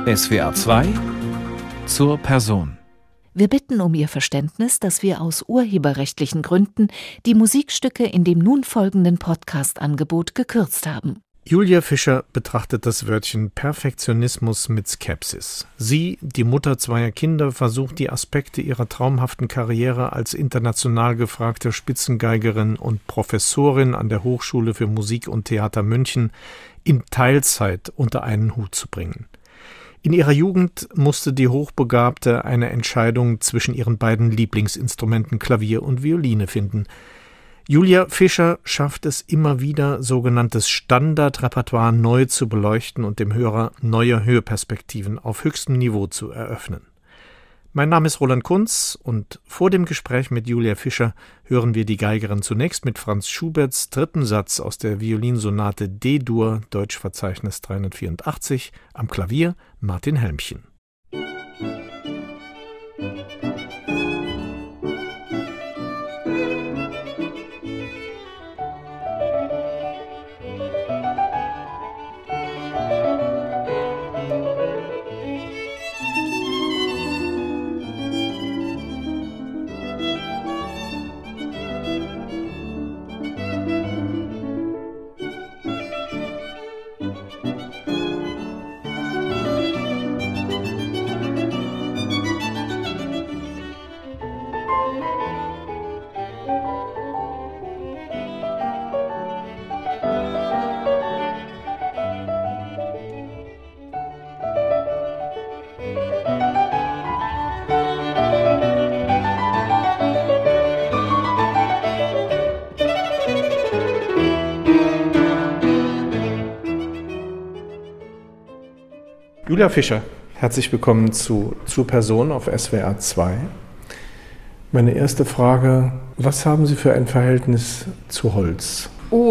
SWR 2 zur Person. Wir bitten um Ihr Verständnis, dass wir aus urheberrechtlichen Gründen die Musikstücke in dem nun folgenden Podcast-Angebot gekürzt haben. Julia Fischer betrachtet das Wörtchen Perfektionismus mit Skepsis. Sie, die Mutter zweier Kinder, versucht die Aspekte ihrer traumhaften Karriere als international gefragte Spitzengeigerin und Professorin an der Hochschule für Musik und Theater München in Teilzeit unter einen Hut zu bringen. In ihrer Jugend musste die Hochbegabte eine Entscheidung zwischen ihren beiden Lieblingsinstrumenten Klavier und Violine finden. Julia Fischer schafft es immer wieder, sogenanntes Standardrepertoire neu zu beleuchten und dem Hörer neue Hörperspektiven auf höchstem Niveau zu eröffnen. Mein Name ist Roland Kunz und vor dem Gespräch mit Julia Fischer hören wir die Geigerin zunächst mit Franz Schuberts dritten Satz aus der Violinsonate D-Dur, Deutschverzeichnis 384, am Klavier Martin Helmchen. Julia Fischer, herzlich willkommen zur Person auf SWR 2. Meine erste Frage, was haben Sie für ein Verhältnis zu Holz?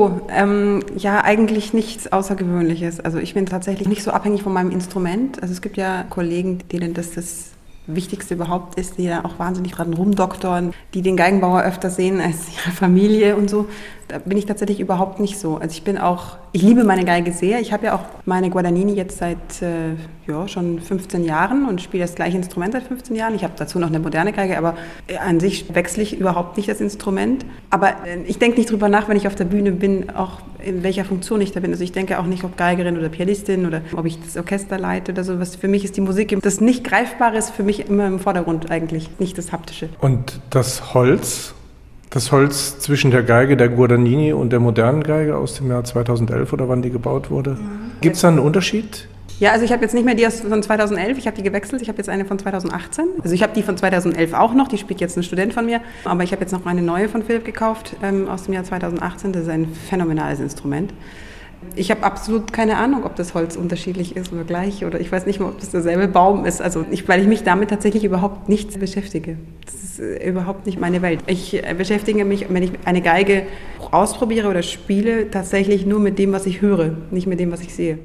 Eigentlich nichts Außergewöhnliches. Also ich bin tatsächlich nicht so abhängig von meinem Instrument. Also es gibt ja Kollegen, denen das Wichtigste überhaupt ist, die da auch wahnsinnig dran rumdoktoren, die den Geigenbauer öfter sehen als ihre Familie und so. Da bin ich tatsächlich überhaupt nicht so. Also ich liebe meine Geige sehr. Ich habe ja auch meine Guadagnini jetzt seit schon 15 Jahren und spiele das gleiche Instrument seit 15 Jahren. Ich habe dazu noch eine moderne Geige, aber an sich wechsle ich überhaupt nicht das Instrument. Aber ich denke nicht drüber nach, wenn ich auf der Bühne bin, auch in welcher Funktion ich da bin. Also ich denke auch nicht, ob Geigerin oder Pianistin oder ob ich das Orchester leite oder so. Was für mich ist die Musik, das nicht Greifbare ist für mich immer im Vordergrund eigentlich, nicht das Haptische. Und das Holz zwischen der Geige der Guadagnini und der modernen Geige aus dem Jahr 2011 oder wann die gebaut wurde, gibt es da einen Unterschied? Ja, also ich habe jetzt nicht mehr die von 2011, ich habe die gewechselt, ich habe jetzt eine von 2018. Also ich habe die von 2011 auch noch, die spielt jetzt ein Student von mir, aber ich habe jetzt noch eine neue von Philipp gekauft aus dem Jahr 2018, das ist ein phänomenales Instrument. Ich habe absolut keine Ahnung, ob das Holz unterschiedlich ist oder gleich oder ich weiß nicht mal, ob das derselbe Baum ist. Also weil ich mich damit tatsächlich überhaupt nicht beschäftige. Das ist überhaupt nicht meine Welt. Ich beschäftige mich, wenn ich eine Geige ausprobiere oder spiele, tatsächlich nur mit dem, was ich höre, nicht mit dem, was ich sehe.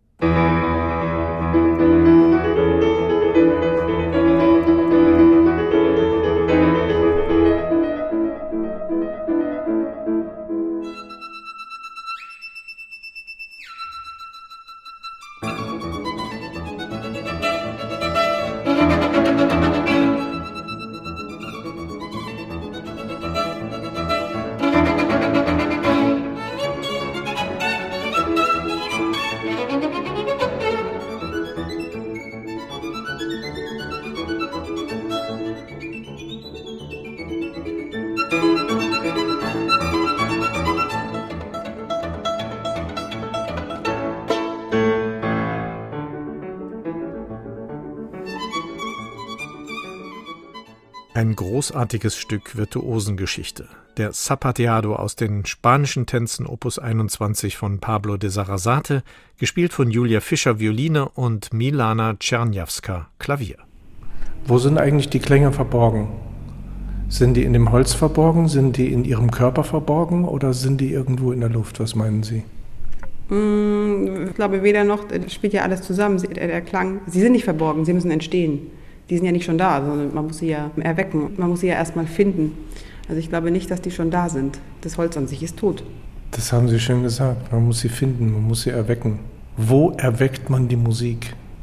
Ein großartiges Stück Virtuosengeschichte. Der Zapateado aus den spanischen Tänzen Opus 21 von Pablo de Sarasate, gespielt von Julia Fischer Violine und Milana Czerniawska Klavier. Wo sind eigentlich die Klänge verborgen? Sind die in dem Holz verborgen? Sind die in Ihrem Körper verborgen? Oder sind die irgendwo in der Luft? Was meinen Sie? Ich glaube, weder noch, das spielt ja alles zusammen. Der Klang, sie sind nicht verborgen, sie müssen entstehen. Die sind ja nicht schon da, sondern man muss sie ja erwecken. Man muss sie ja erstmal finden. Also ich glaube nicht, dass die schon da sind. Das Holz an sich ist tot. Das haben Sie schön gesagt. Man muss sie finden, man muss sie erwecken. Wo erweckt man die Musik?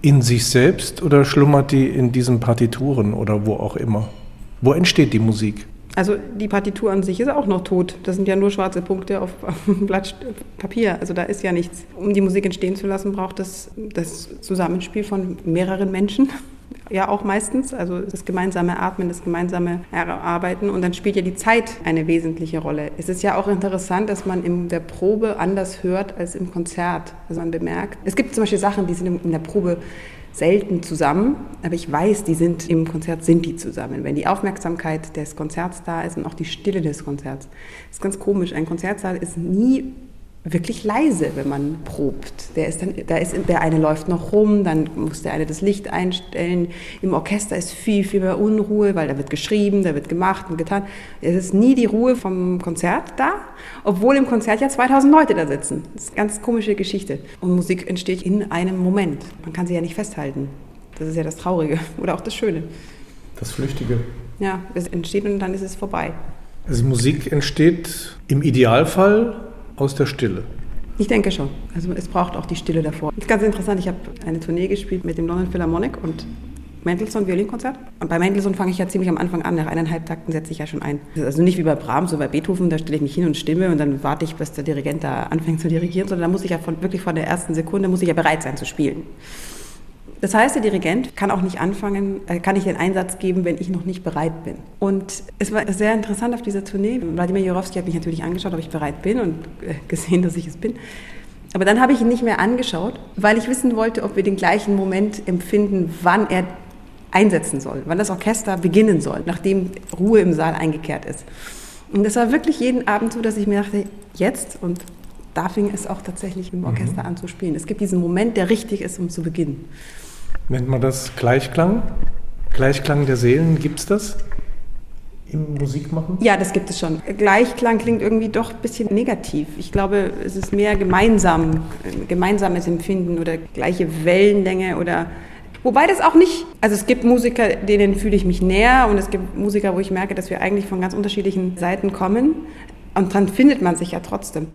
in sich selbst oder schlummert die in diesen Partituren oder wo auch immer? Wo entsteht die Musik? Also die Partitur an sich ist auch noch tot. Das sind ja nur schwarze Punkte auf einem Blatt Papier. Also da ist ja nichts. Um die Musik entstehen zu lassen, braucht es das Zusammenspiel von mehreren Menschen. Ja, auch meistens. Also das gemeinsame Atmen, das gemeinsame Erarbeiten. Und dann spielt ja die Zeit eine wesentliche Rolle. Es ist ja auch interessant, dass man in der Probe anders hört als im Konzert. Also man bemerkt, es gibt zum Beispiel Sachen, die sind in der Probe selten zusammen, aber ich weiß, im Konzert sind die zusammen. Wenn die Aufmerksamkeit des Konzerts da ist und auch die Stille des Konzerts. Das ist ganz komisch. Ein Konzertsaal ist nie wirklich leise, wenn man probt. Der eine läuft noch rum, dann muss der eine das Licht einstellen. Im Orchester ist viel, viel mehr Unruhe, weil da wird geschrieben, da wird gemacht und getan. Es ist nie die Ruhe vom Konzert da, obwohl im Konzert ja 2000 Leute da sitzen. Das ist eine ganz komische Geschichte. Und Musik entsteht in einem Moment. Man kann sie ja nicht festhalten. Das ist ja das Traurige oder auch das Schöne. Das Flüchtige. Ja, es entsteht und dann ist es vorbei. Also Musik entsteht im Idealfall aus der Stille. Ich denke schon. Also es braucht auch die Stille davor. Das ist ganz interessant. Ich habe eine Tournee gespielt mit dem London Philharmonic und Mendelssohn Violinkonzert. Und bei Mendelssohn fange ich ja ziemlich am Anfang an. Nach 1,5 Takten setze ich ja schon ein. Also nicht wie bei Brahms oder bei Beethoven, da stelle ich mich hin und stimme und dann warte ich, bis der Dirigent da anfängt zu dirigieren, sondern da muss ich ja wirklich von der ersten Sekunde muss ich ja bereit sein zu spielen. Das heißt, der Dirigent kann auch nicht anfangen, kann nicht den Einsatz geben, wenn ich noch nicht bereit bin. Und es war sehr interessant auf dieser Tournee. Wladimir Jurowski hat mich natürlich angeschaut, ob ich bereit bin und gesehen, dass ich es bin. Aber dann habe ich ihn nicht mehr angeschaut, weil ich wissen wollte, ob wir den gleichen Moment empfinden, wann er einsetzen soll, wann das Orchester beginnen soll, nachdem Ruhe im Saal eingekehrt ist. Und das war wirklich jeden Abend so, dass ich mir dachte, jetzt und da fing es auch tatsächlich im Orchester an zu spielen. Es gibt diesen Moment, der richtig ist, um zu beginnen. Nennt man das Gleichklang? Gleichklang der Seelen, gibt es das im Musikmachen? Ja, das gibt es schon. Gleichklang klingt irgendwie doch ein bisschen negativ. Ich glaube, es ist mehr gemeinsames Empfinden oder gleiche Wellenlänge oder... Wobei das auch nicht... Also es gibt Musiker, denen fühle ich mich näher und es gibt Musiker, wo ich merke, dass wir eigentlich von ganz unterschiedlichen Seiten kommen und dann findet man sich ja trotzdem.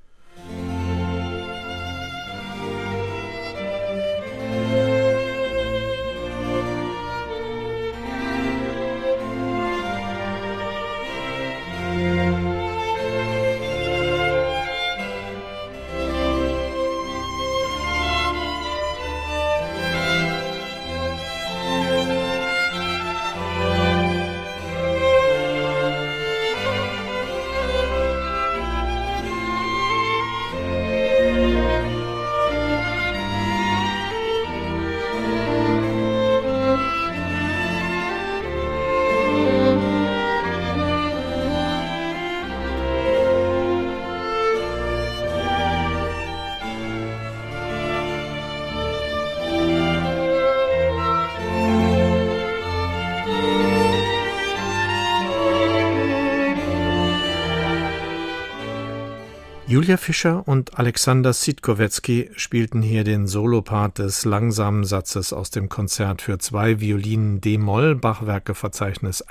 Julia Fischer und Alexander Sitkowetzky spielten hier den Solopart des langsamen Satzes aus dem Konzert für 2 Violinen d-Moll, Bachwerkeverzeichnis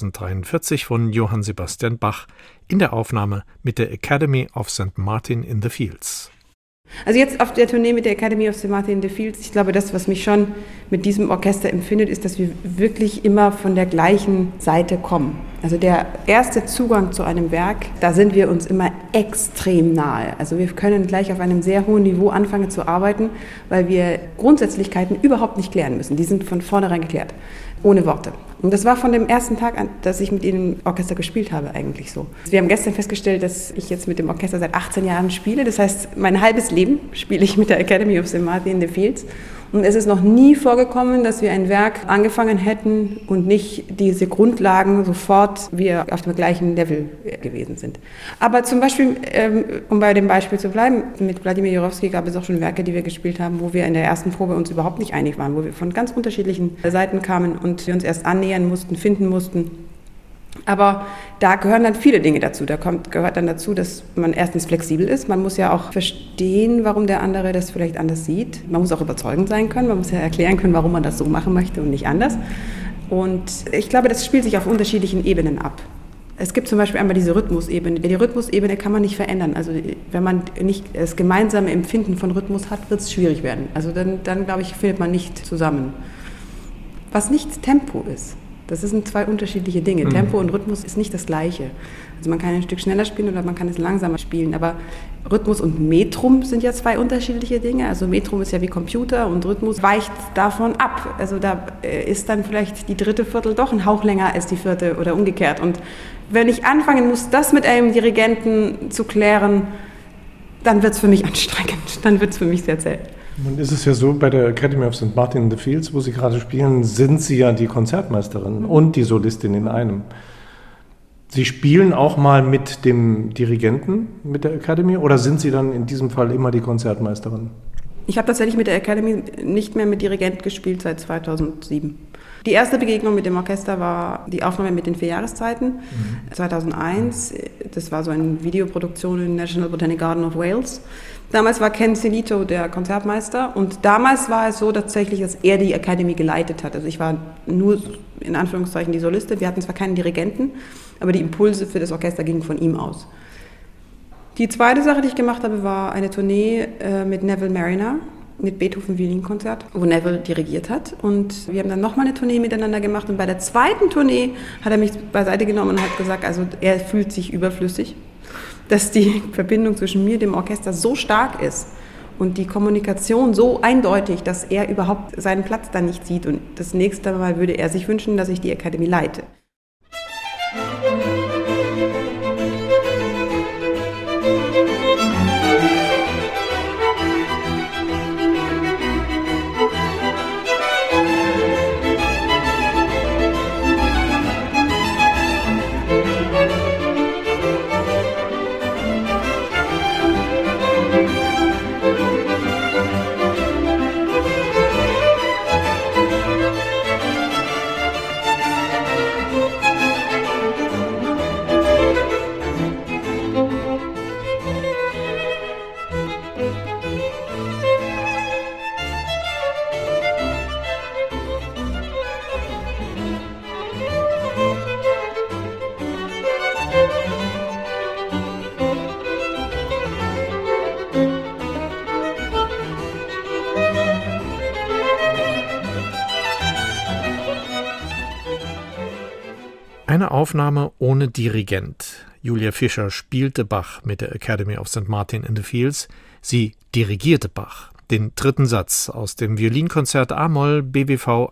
1043 von Johann Sebastian Bach in der Aufnahme mit der Academy of St. Martin in the Fields. Also jetzt auf der Tournee mit der Academy of St. Martin in the Fields, ich glaube, das, was mich schon mit diesem Orchester empfindet, ist, dass wir wirklich immer von der gleichen Seite kommen. Also der erste Zugang zu einem Werk, da sind wir uns immer extrem nahe. Also wir können gleich auf einem sehr hohen Niveau anfangen zu arbeiten, weil wir Grundsätzlichkeiten überhaupt nicht klären müssen. Die sind von vornherein geklärt, ohne Worte. Und das war von dem ersten Tag an, dass ich mit ihnen im Orchester gespielt habe, eigentlich so. Wir haben gestern festgestellt, dass ich jetzt mit dem Orchester seit 18 Jahren spiele. Das heißt, mein halbes Leben spiele ich mit der Academy of St. Martin in the Fields. Und es ist noch nie vorgekommen, dass wir ein Werk angefangen hätten und nicht diese Grundlagen sofort wir auf dem gleichen Level gewesen sind. Aber zum Beispiel, um bei dem Beispiel zu bleiben, mit Wladimir Jurowski gab es auch schon Werke, die wir gespielt haben, wo wir in der ersten Probe uns überhaupt nicht einig waren, wo wir von ganz unterschiedlichen Seiten kamen und wir uns erst annähern mussten, finden mussten. Aber da gehören dann viele Dinge dazu. Gehört dann dazu, dass man erstens flexibel ist. Man muss ja auch verstehen, warum der andere das vielleicht anders sieht. Man muss auch überzeugend sein können. Man muss ja erklären können, warum man das so machen möchte und nicht anders. Und ich glaube, das spielt sich auf unterschiedlichen Ebenen ab. Es gibt zum Beispiel einmal diese Rhythmusebene. Die Rhythmusebene kann man nicht verändern. Also wenn man nicht das gemeinsame Empfinden von Rhythmus hat, wird es schwierig werden. Also dann glaube ich, findet man nicht zusammen. Was nicht Tempo ist, das sind zwei unterschiedliche Dinge. Tempo und Rhythmus ist nicht das Gleiche. Also man kann ein Stück schneller spielen oder man kann es langsamer spielen. Aber Rhythmus und Metrum sind ja zwei unterschiedliche Dinge. Also Metrum ist ja wie Computer und Rhythmus weicht davon ab. Also da ist dann vielleicht die dritte Viertel doch ein Hauch länger als die vierte oder umgekehrt. Und wenn ich anfangen muss, das mit einem Dirigenten zu klären, dann wird es für mich anstrengend. Dann wird es für mich sehr zäh. Nun ist es ja so, bei der Academy of St. Martin in the Fields, wo Sie gerade spielen, sind Sie ja die Konzertmeisterin und die Solistin in einem. Sie spielen auch mal mit dem Dirigenten, mit der Academy, oder sind Sie dann in diesem Fall immer die Konzertmeisterin? Ich habe tatsächlich mit der Academy nicht mehr mit Dirigent gespielt seit 2007. Die erste Begegnung mit dem Orchester war die Aufnahme mit den 4 Jahreszeiten. 2001, das war so eine Videoproduktion im National Botanic Garden of Wales. Damals war Ken Celito der Konzertmeister und damals war es so tatsächlich, dass er die Academy geleitet hat. Also ich war nur in Anführungszeichen die Solistin. Wir hatten zwar keinen Dirigenten, aber die Impulse für das Orchester gingen von ihm aus. Die zweite Sache, die ich gemacht habe, war eine Tournee mit Neville Marriner, mit Beethoven-Violinkonzert, wo Neville dirigiert hat. Und wir haben dann nochmal eine Tournee miteinander gemacht. Und bei der zweiten Tournee hat er mich beiseite genommen und hat gesagt, also er fühlt sich überflüssig, dass die Verbindung zwischen mir und dem Orchester so stark ist und die Kommunikation so eindeutig, dass er überhaupt seinen Platz da nicht sieht. Und das nächste Mal würde er sich wünschen, dass ich die Academy leite. Eine Aufnahme ohne Dirigent. Julia Fischer spielte Bach mit der Academy of St. Martin in the Fields. Sie dirigierte Bach. Den dritten Satz aus dem Violinkonzert A-Moll BWV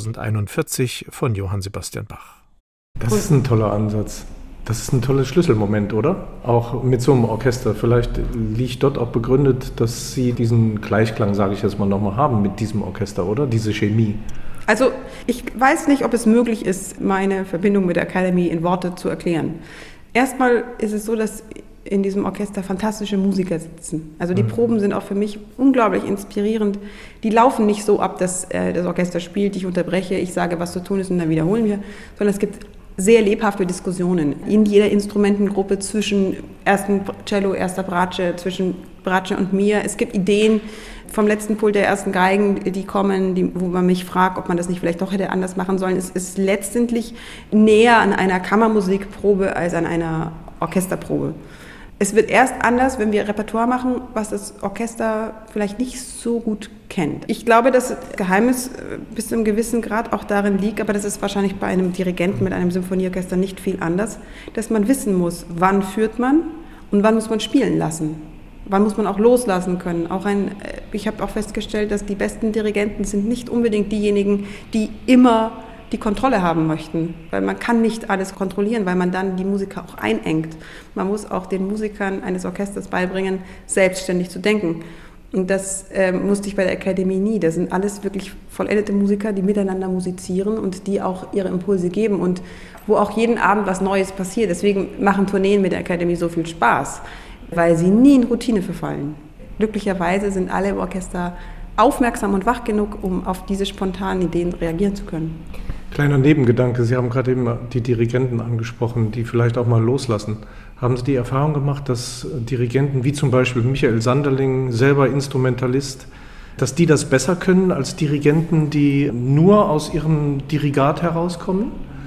1041 von Johann Sebastian Bach. Das ist ein toller Ansatz. Das ist ein toller Schlüsselmoment, oder? Auch mit so einem Orchester. Vielleicht liegt dort auch begründet, dass Sie diesen Gleichklang, sage ich jetzt mal, nochmal haben mit diesem Orchester, oder? Diese Chemie. Also ich weiß nicht, ob es möglich ist, meine Verbindung mit der Academy in Worte zu erklären. Erstmal ist es so, dass in diesem Orchester fantastische Musiker sitzen. Also die Proben sind auch für mich unglaublich inspirierend. Die laufen nicht so ab, dass das Orchester spielt, ich unterbreche, ich sage, was zu tun ist und dann wiederholen wir, sondern es gibt sehr lebhafte Diskussionen in jeder Instrumentengruppe zwischen ersten Cello, erster Bratsche, zwischen Bratsche und mir. Es gibt Ideen vom letzten Pult der ersten Geigen, die kommen, wo man mich fragt, ob man das nicht vielleicht doch hätte anders machen sollen. Es ist letztendlich näher an einer Kammermusikprobe als an einer Orchesterprobe. Es wird erst anders, wenn wir Repertoire machen, was das Orchester vielleicht nicht so gut kennt. Ich glaube, dass das Geheimnis bis zu einem gewissen Grad auch darin liegt, aber das ist wahrscheinlich bei einem Dirigenten mit einem Symphonieorchester nicht viel anders, dass man wissen muss, wann führt man und wann muss man spielen lassen. Wann muss man auch loslassen können? Ich habe auch festgestellt, dass die besten Dirigenten sind nicht unbedingt diejenigen, die immer die Kontrolle haben möchten, weil man kann nicht alles kontrollieren, weil man dann die Musiker auch einengt. Man muss auch den Musikern eines Orchesters beibringen, selbstständig zu denken. Und das musste ich bei der Akademie nie. Das sind alles wirklich vollendete Musiker, die miteinander musizieren und die auch ihre Impulse geben und wo auch jeden Abend was Neues passiert. Deswegen machen Tourneen mit der Akademie so viel Spaß, weil sie nie in Routine verfallen. Glücklicherweise sind alle im Orchester aufmerksam und wach genug, um auf diese spontanen Ideen reagieren zu können. Kleiner Nebengedanke, Sie haben gerade eben die Dirigenten angesprochen, die vielleicht auch mal loslassen. Haben Sie die Erfahrung gemacht, dass Dirigenten wie zum Beispiel Michael Sanderling, selber Instrumentalist, dass die das besser können als Dirigenten, die nur aus ihrem Dirigat herauskommen?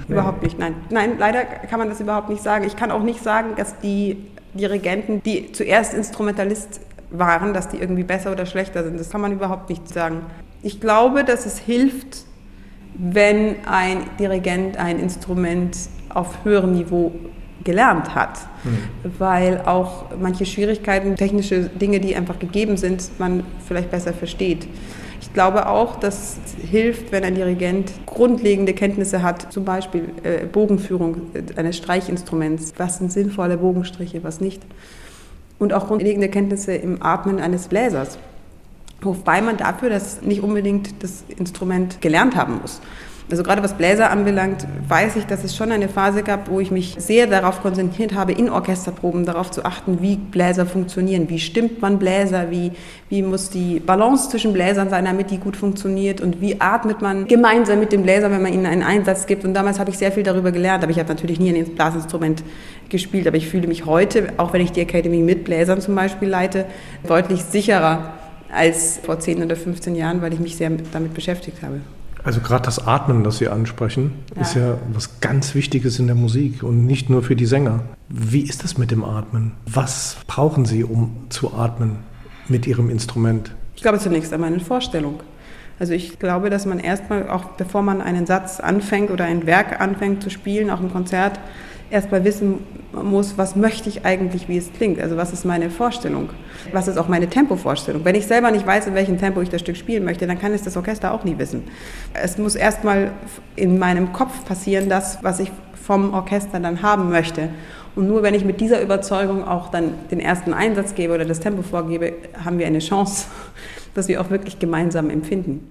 Überhaupt nicht, nein. Nein, leider kann man das überhaupt nicht sagen. Ich kann auch nicht sagen, dass die Dirigenten, die zuerst Instrumentalist waren, dass die irgendwie besser oder schlechter sind. Das kann man überhaupt nicht sagen. Ich glaube, dass es hilft, wenn ein Dirigent ein Instrument auf höherem Niveau gelernt hat, weil auch manche Schwierigkeiten, technische Dinge, die einfach gegeben sind, man vielleicht besser versteht. Ich glaube auch, dass es hilft, wenn ein Dirigent grundlegende Kenntnisse hat, zum Beispiel Bogenführung eines Streichinstruments, was sind sinnvolle Bogenstriche, was nicht. Und auch grundlegende Kenntnisse im Atmen eines Bläsers. Wobei man dafür das nicht unbedingt das Instrument gelernt haben muss. Also gerade was Bläser anbelangt, weiß ich, dass es schon eine Phase gab, wo ich mich sehr darauf konzentriert habe, in Orchesterproben darauf zu achten, wie Bläser funktionieren, wie stimmt man Bläser, wie muss die Balance zwischen Bläsern sein, damit die gut funktioniert und wie atmet man gemeinsam mit dem Bläser, wenn man ihnen einen Einsatz gibt. Und damals habe ich sehr viel darüber gelernt, aber ich habe natürlich nie ein Blasinstrument gespielt, aber ich fühle mich heute, auch wenn ich die Academy mit Bläsern zum Beispiel leite, deutlich sicherer als vor 10 oder 15 Jahren, weil ich mich sehr damit beschäftigt habe. Also gerade das Atmen, das Sie ansprechen, ist ja was ganz Wichtiges in der Musik und nicht nur für die Sänger. Wie ist das mit dem Atmen? Was brauchen Sie, um zu atmen mit Ihrem Instrument? Ich glaube zunächst einmal eine Vorstellung. Also ich glaube, dass man erstmal, auch bevor man einen Satz anfängt oder ein Werk anfängt zu spielen, auch im Konzert, erstmal wissen muss, was möchte ich eigentlich, wie es klingt. Also was ist meine Vorstellung? Was ist auch meine Tempovorstellung? Wenn ich selber nicht weiß, in welchem Tempo ich das Stück spielen möchte, dann kann es das Orchester auch nie wissen. Es muss erstmal in meinem Kopf passieren, das, was ich vom Orchester dann haben möchte. Und nur wenn ich mit dieser Überzeugung auch dann den ersten Einsatz gebe oder das Tempo vorgebe, haben wir eine Chance, dass wir auch wirklich gemeinsam empfinden.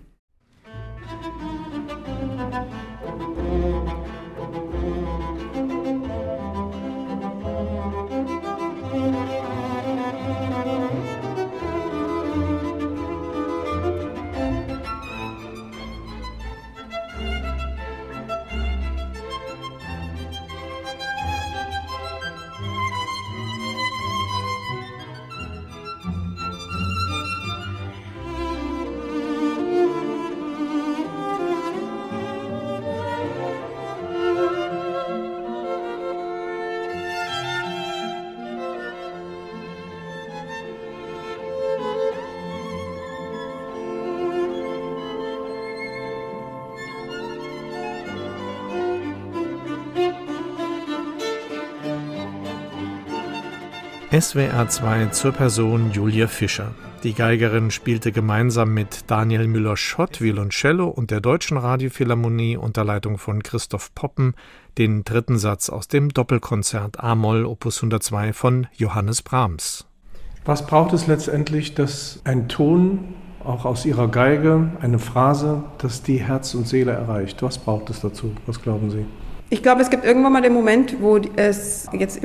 SWR 2 zur Person Julia Fischer. Die Geigerin spielte gemeinsam mit Daniel Müller-Schott Violoncello und der Deutschen Radiophilharmonie unter Leitung von Christoph Poppen den dritten Satz aus dem Doppelkonzert A-Moll Opus 102 von Johannes Brahms. Was braucht es letztendlich, dass ein Ton, auch aus Ihrer Geige, eine Phrase, dass die Herz und Seele erreicht? Was braucht es dazu? Was glauben Sie? Ich glaube, es gibt irgendwann mal den Moment, wo es jetzt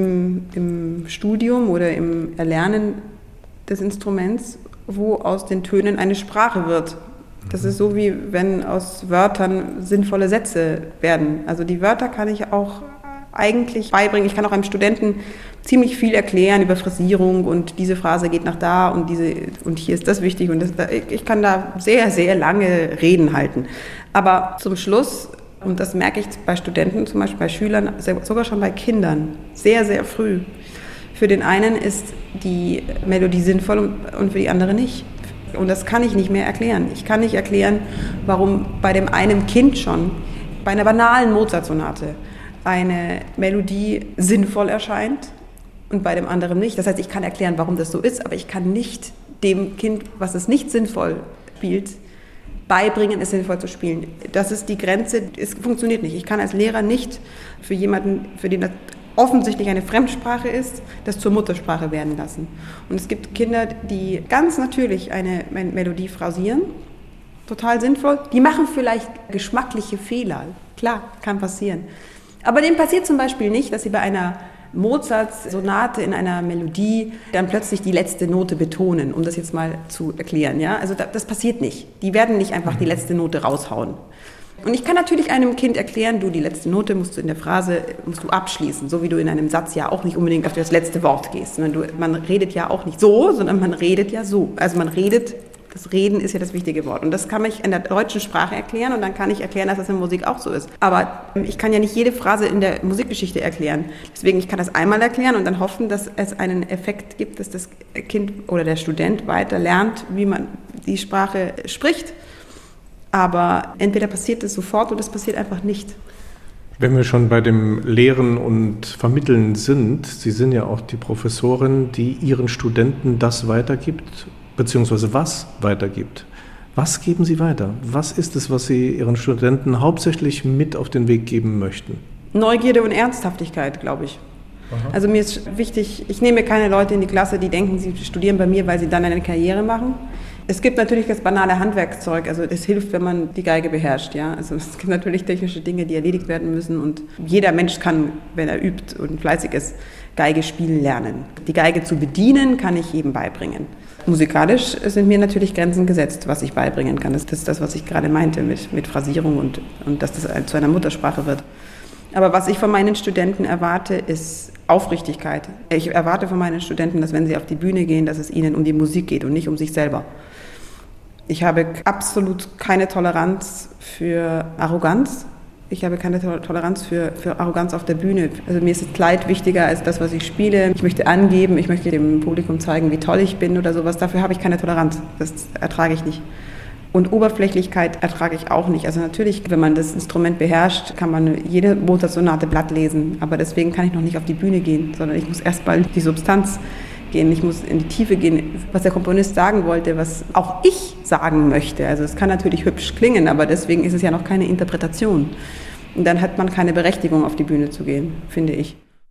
im Studium oder im Erlernen des Instruments, wo aus den Tönen eine Sprache wird. Das ist so, wie wenn aus Wörtern sinnvolle Sätze werden. Also die Wörter kann ich auch eigentlich beibringen. Ich kann auch einem Studenten ziemlich viel erklären über Phrasierung und diese Phrase geht nach da und hier ist das wichtig. Und ich kann da sehr, sehr lange Reden halten. Aber zum Schluss, und das merke ich bei Studenten, zum Beispiel bei Schülern, sogar schon bei Kindern, sehr, sehr früh. Für den einen ist die Melodie sinnvoll und für die andere nicht. Und das kann ich nicht mehr erklären. Ich kann nicht erklären, warum bei dem einen Kind schon, bei einer banalen Mozart-Sonate, eine Melodie sinnvoll erscheint und bei dem anderen nicht. Das heißt, ich kann erklären, warum das so ist, aber ich kann nicht dem Kind, was es nicht sinnvoll spielt, beibringen, es sinnvoll zu spielen. Das ist die Grenze, es funktioniert nicht. Ich kann als Lehrer nicht für jemanden, für den das offensichtlich eine Fremdsprache ist, das zur Muttersprache werden lassen. Und es gibt Kinder, die ganz natürlich eine Melodie phrasieren, total sinnvoll. Die machen vielleicht geschmackliche Fehler. Klar, kann passieren. Aber dem passiert zum Beispiel nicht, dass sie bei einer Mozart-Sonate in einer Melodie dann plötzlich die letzte Note betonen, um das jetzt mal zu erklären. Ja? Also das passiert nicht. Die werden nicht einfach die letzte Note raushauen. Und ich kann natürlich einem Kind erklären, die letzte Note musst du in der Phrase abschließen, so wie du in einem Satz ja auch nicht unbedingt auf das letzte Wort gehst. Man redet ja auch nicht so, sondern man redet ja so. Also man redet Das Reden ist ja das wichtige Wort. Und das kann ich in der deutschen Sprache erklären und dann kann ich erklären, dass das in Musik auch so ist. Aber ich kann ja nicht jede Phrase in der Musikgeschichte erklären. Deswegen, ich kann das einmal erklären und dann hoffen, dass es einen Effekt gibt, dass das Kind oder der Student weiter lernt, wie man die Sprache spricht. Aber entweder passiert es sofort oder es passiert einfach nicht. Wenn wir schon bei dem Lehren und Vermitteln sind, Sie sind ja auch die Professorin, die Ihren Studenten das weitergibt, beziehungsweise was weitergibt. Was geben Sie weiter? Was ist es, was Sie Ihren Studenten hauptsächlich mit auf den Weg geben möchten? Neugierde und Ernsthaftigkeit, glaube ich. Aha. Also mir ist wichtig, ich nehme keine Leute in die Klasse, die denken, sie studieren bei mir, weil sie dann eine Karriere machen. Es gibt natürlich das banale Handwerkszeug, also es hilft, wenn man die Geige beherrscht. Ja? Also es gibt natürlich technische Dinge, die erledigt werden müssen und jeder Mensch kann, wenn er übt und fleißig ist, Geige spielen lernen. Die Geige zu bedienen, kann ich jedem beibringen. Musikalisch sind mir natürlich Grenzen gesetzt, was ich beibringen kann. Das ist das, was ich gerade meinte mit Phrasierung und dass das zu einer Muttersprache wird. Aber was ich von meinen Studenten erwarte, ist Aufrichtigkeit. Ich erwarte von meinen Studenten, dass wenn sie auf die Bühne gehen, dass es ihnen um die Musik geht und nicht um sich selber. Ich habe absolut keine Toleranz für Arroganz. Ich habe keine Toleranz für Arroganz auf der Bühne. Also mir ist das Kleid wichtiger als das, was ich spiele. Ich möchte angeben, ich möchte dem Publikum zeigen, wie toll ich bin oder sowas. Dafür habe ich keine Toleranz. Das ertrage ich nicht. Und Oberflächlichkeit ertrage ich auch nicht. Also natürlich, wenn man das Instrument beherrscht, kann man jede Mozart-Sonate Blatt lesen. Aber deswegen kann ich noch nicht auf die Bühne gehen, sondern ich muss erst mal die Substanz gehen. Ich muss in die Tiefe gehen, was der Komponist sagen wollte, was auch ich sagen möchte. Also es kann natürlich hübsch klingen, aber deswegen ist es ja noch keine Interpretation. Und dann hat man keine Berechtigung, auf die Bühne zu gehen, finde ich.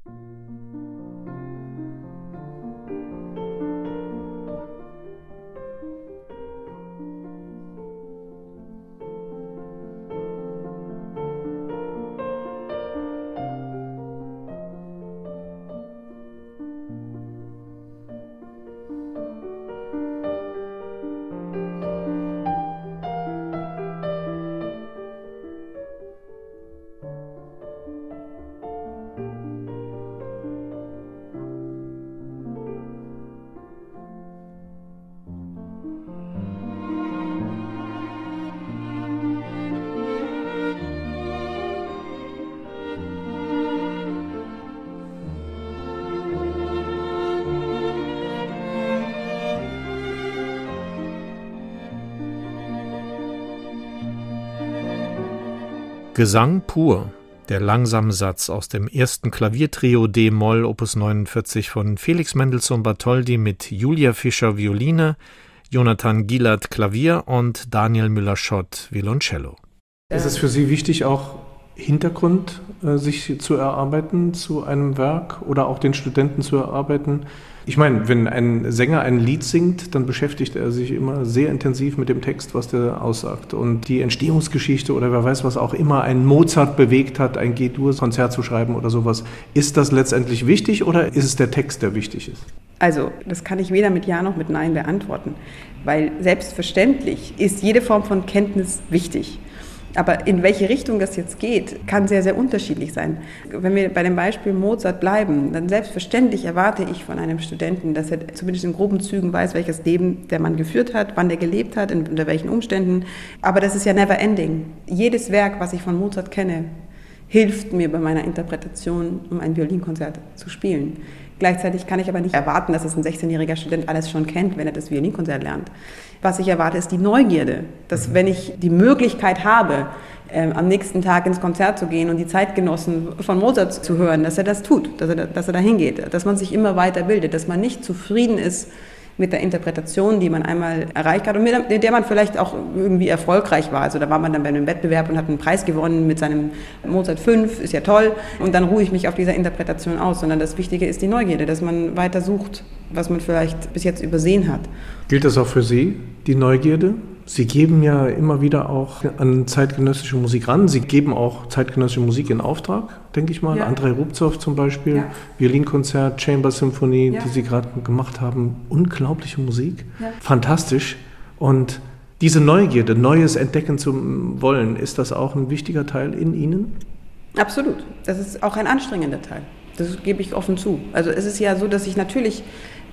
Gesang pur, der langsame Satz aus dem ersten Klaviertrio D-Moll Opus 49 von Felix Mendelssohn Bartholdy mit Julia Fischer Violine, Jonathan Gielert Klavier und Daniel Müller-Schott Violoncello. Ist es für Sie wichtig, auch Hintergrund sich zu erarbeiten zu einem Werk oder auch den Studenten zu erarbeiten? Ich meine, wenn ein Sänger ein Lied singt, dann beschäftigt er sich immer sehr intensiv mit dem Text, was der aussagt. Und die Entstehungsgeschichte oder wer weiß, was auch immer einen Mozart bewegt hat, ein G-Dur-Konzert zu schreiben oder sowas. Ist das letztendlich wichtig oder ist es der Text, der wichtig ist? Also, das kann ich weder mit Ja noch mit Nein beantworten. Weil selbstverständlich ist jede Form von Kenntnis wichtig. Aber in welche Richtung das jetzt geht, kann sehr, sehr unterschiedlich sein. Wenn wir bei dem Beispiel Mozart bleiben, dann selbstverständlich erwarte ich von einem Studenten, dass er zumindest in groben Zügen weiß, welches Leben der Mann geführt hat, wann der gelebt hat, unter welchen Umständen. Aber das ist ja never ending. Jedes Werk, was ich von Mozart kenne, hilft mir bei meiner Interpretation, um ein Violinkonzert zu spielen. Gleichzeitig kann ich aber nicht erwarten, dass es ein 16-jähriger Student alles schon kennt, wenn er das Violinkonzert lernt. Was ich erwarte, ist die Neugierde, dass wenn ich die Möglichkeit habe, am nächsten Tag ins Konzert zu gehen und die Zeitgenossen von Mozart zu hören, dass er das tut, dass er da hingeht, dass man sich immer weiter bildet, dass man nicht zufrieden ist mit der Interpretation, die man einmal erreicht hat und mit der man vielleicht auch irgendwie erfolgreich war. Also da war man dann bei einem Wettbewerb und hat einen Preis gewonnen mit seinem Mozart 5, ist ja toll, und dann ruhe ich mich auf dieser Interpretation aus, sondern das Wichtige ist die Neugierde, dass man weiter sucht, was man vielleicht bis jetzt übersehen hat. Gilt das auch für Sie, die Neugierde? Sie geben ja immer wieder auch an zeitgenössische Musik ran. Sie geben auch zeitgenössische Musik in Auftrag, denke ich mal. Ja. Andrei Rubzow zum Beispiel, ja. Violinkonzert, Chamber-Symphonie, ja, die Sie gerade gemacht haben. Unglaubliche Musik, ja, fantastisch. Und diese Neugierde, Neues entdecken zu wollen, ist das auch ein wichtiger Teil in Ihnen? Absolut. Das ist auch ein anstrengender Teil. Das gebe ich offen zu. Also es ist ja so, dass ich natürlich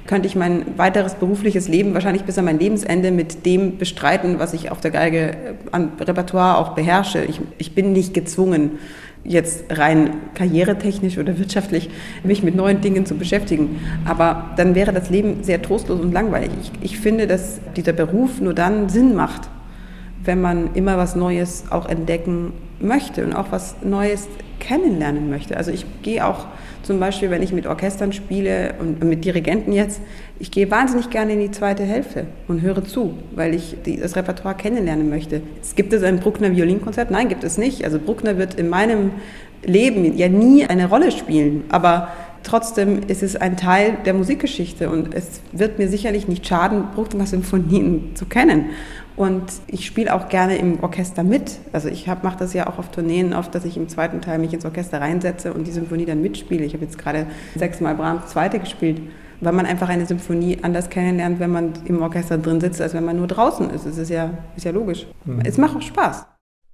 könnte ich mein weiteres berufliches Leben wahrscheinlich bis an mein Lebensende mit dem bestreiten, was ich auf der Geige an Repertoire auch beherrsche. Ich bin nicht gezwungen, jetzt rein karrieretechnisch oder wirtschaftlich mich mit neuen Dingen zu beschäftigen. Aber dann wäre das Leben sehr trostlos und langweilig. Ich finde, dass dieser Beruf nur dann Sinn macht, wenn man immer was Neues auch entdecken möchte und auch was Neues kennenlernen möchte. Also ich gehe auch zum Beispiel, wenn ich mit Orchestern spiele und mit Dirigenten jetzt, ich gehe wahnsinnig gerne in die zweite Hälfte und höre zu, weil ich das Repertoire kennenlernen möchte. Gibt es ein Bruckner Violinkonzert? Nein, gibt es nicht. Also Bruckner wird in meinem Leben ja nie eine Rolle spielen, aber trotzdem ist es ein Teil der Musikgeschichte und es wird mir sicherlich nicht schaden, Bruckner-Symphonien zu kennen. Und ich spiele auch gerne im Orchester mit. Also ich mache das ja auch auf Tourneen oft, dass ich im zweiten Teil mich ins Orchester reinsetze und die Symphonie dann mitspiele. Ich habe jetzt gerade 6-mal Brahms Zweite gespielt, weil man einfach eine Symphonie anders kennenlernt, wenn man im Orchester drin sitzt, als wenn man nur draußen ist. Das ist ja logisch. Es macht auch Spaß.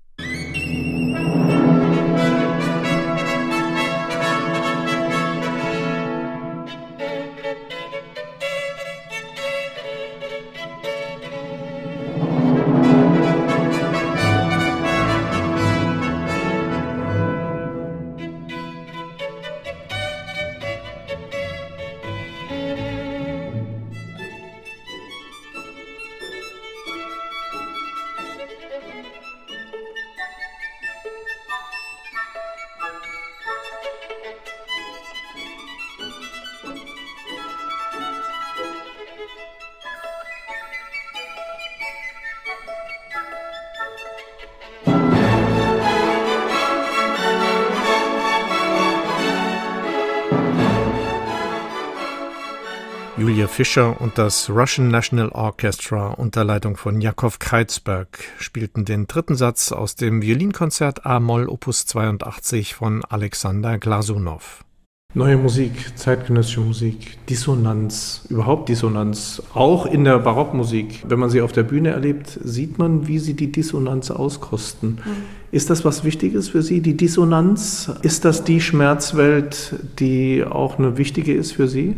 Julia Fischer und das Russian National Orchestra unter Leitung von Jakov Kreizberg spielten den dritten Satz aus dem Violinkonzert A-Moll Opus 82 von Alexander Glasunow. Neue Musik, zeitgenössische Musik, Dissonanz, überhaupt Dissonanz, auch in der Barockmusik. Wenn man sie auf der Bühne erlebt, sieht man, wie sie die Dissonanz auskosten. Ist das was Wichtiges für Sie, die Dissonanz? Ist das die Schmerzwelt, die auch eine wichtige ist für Sie?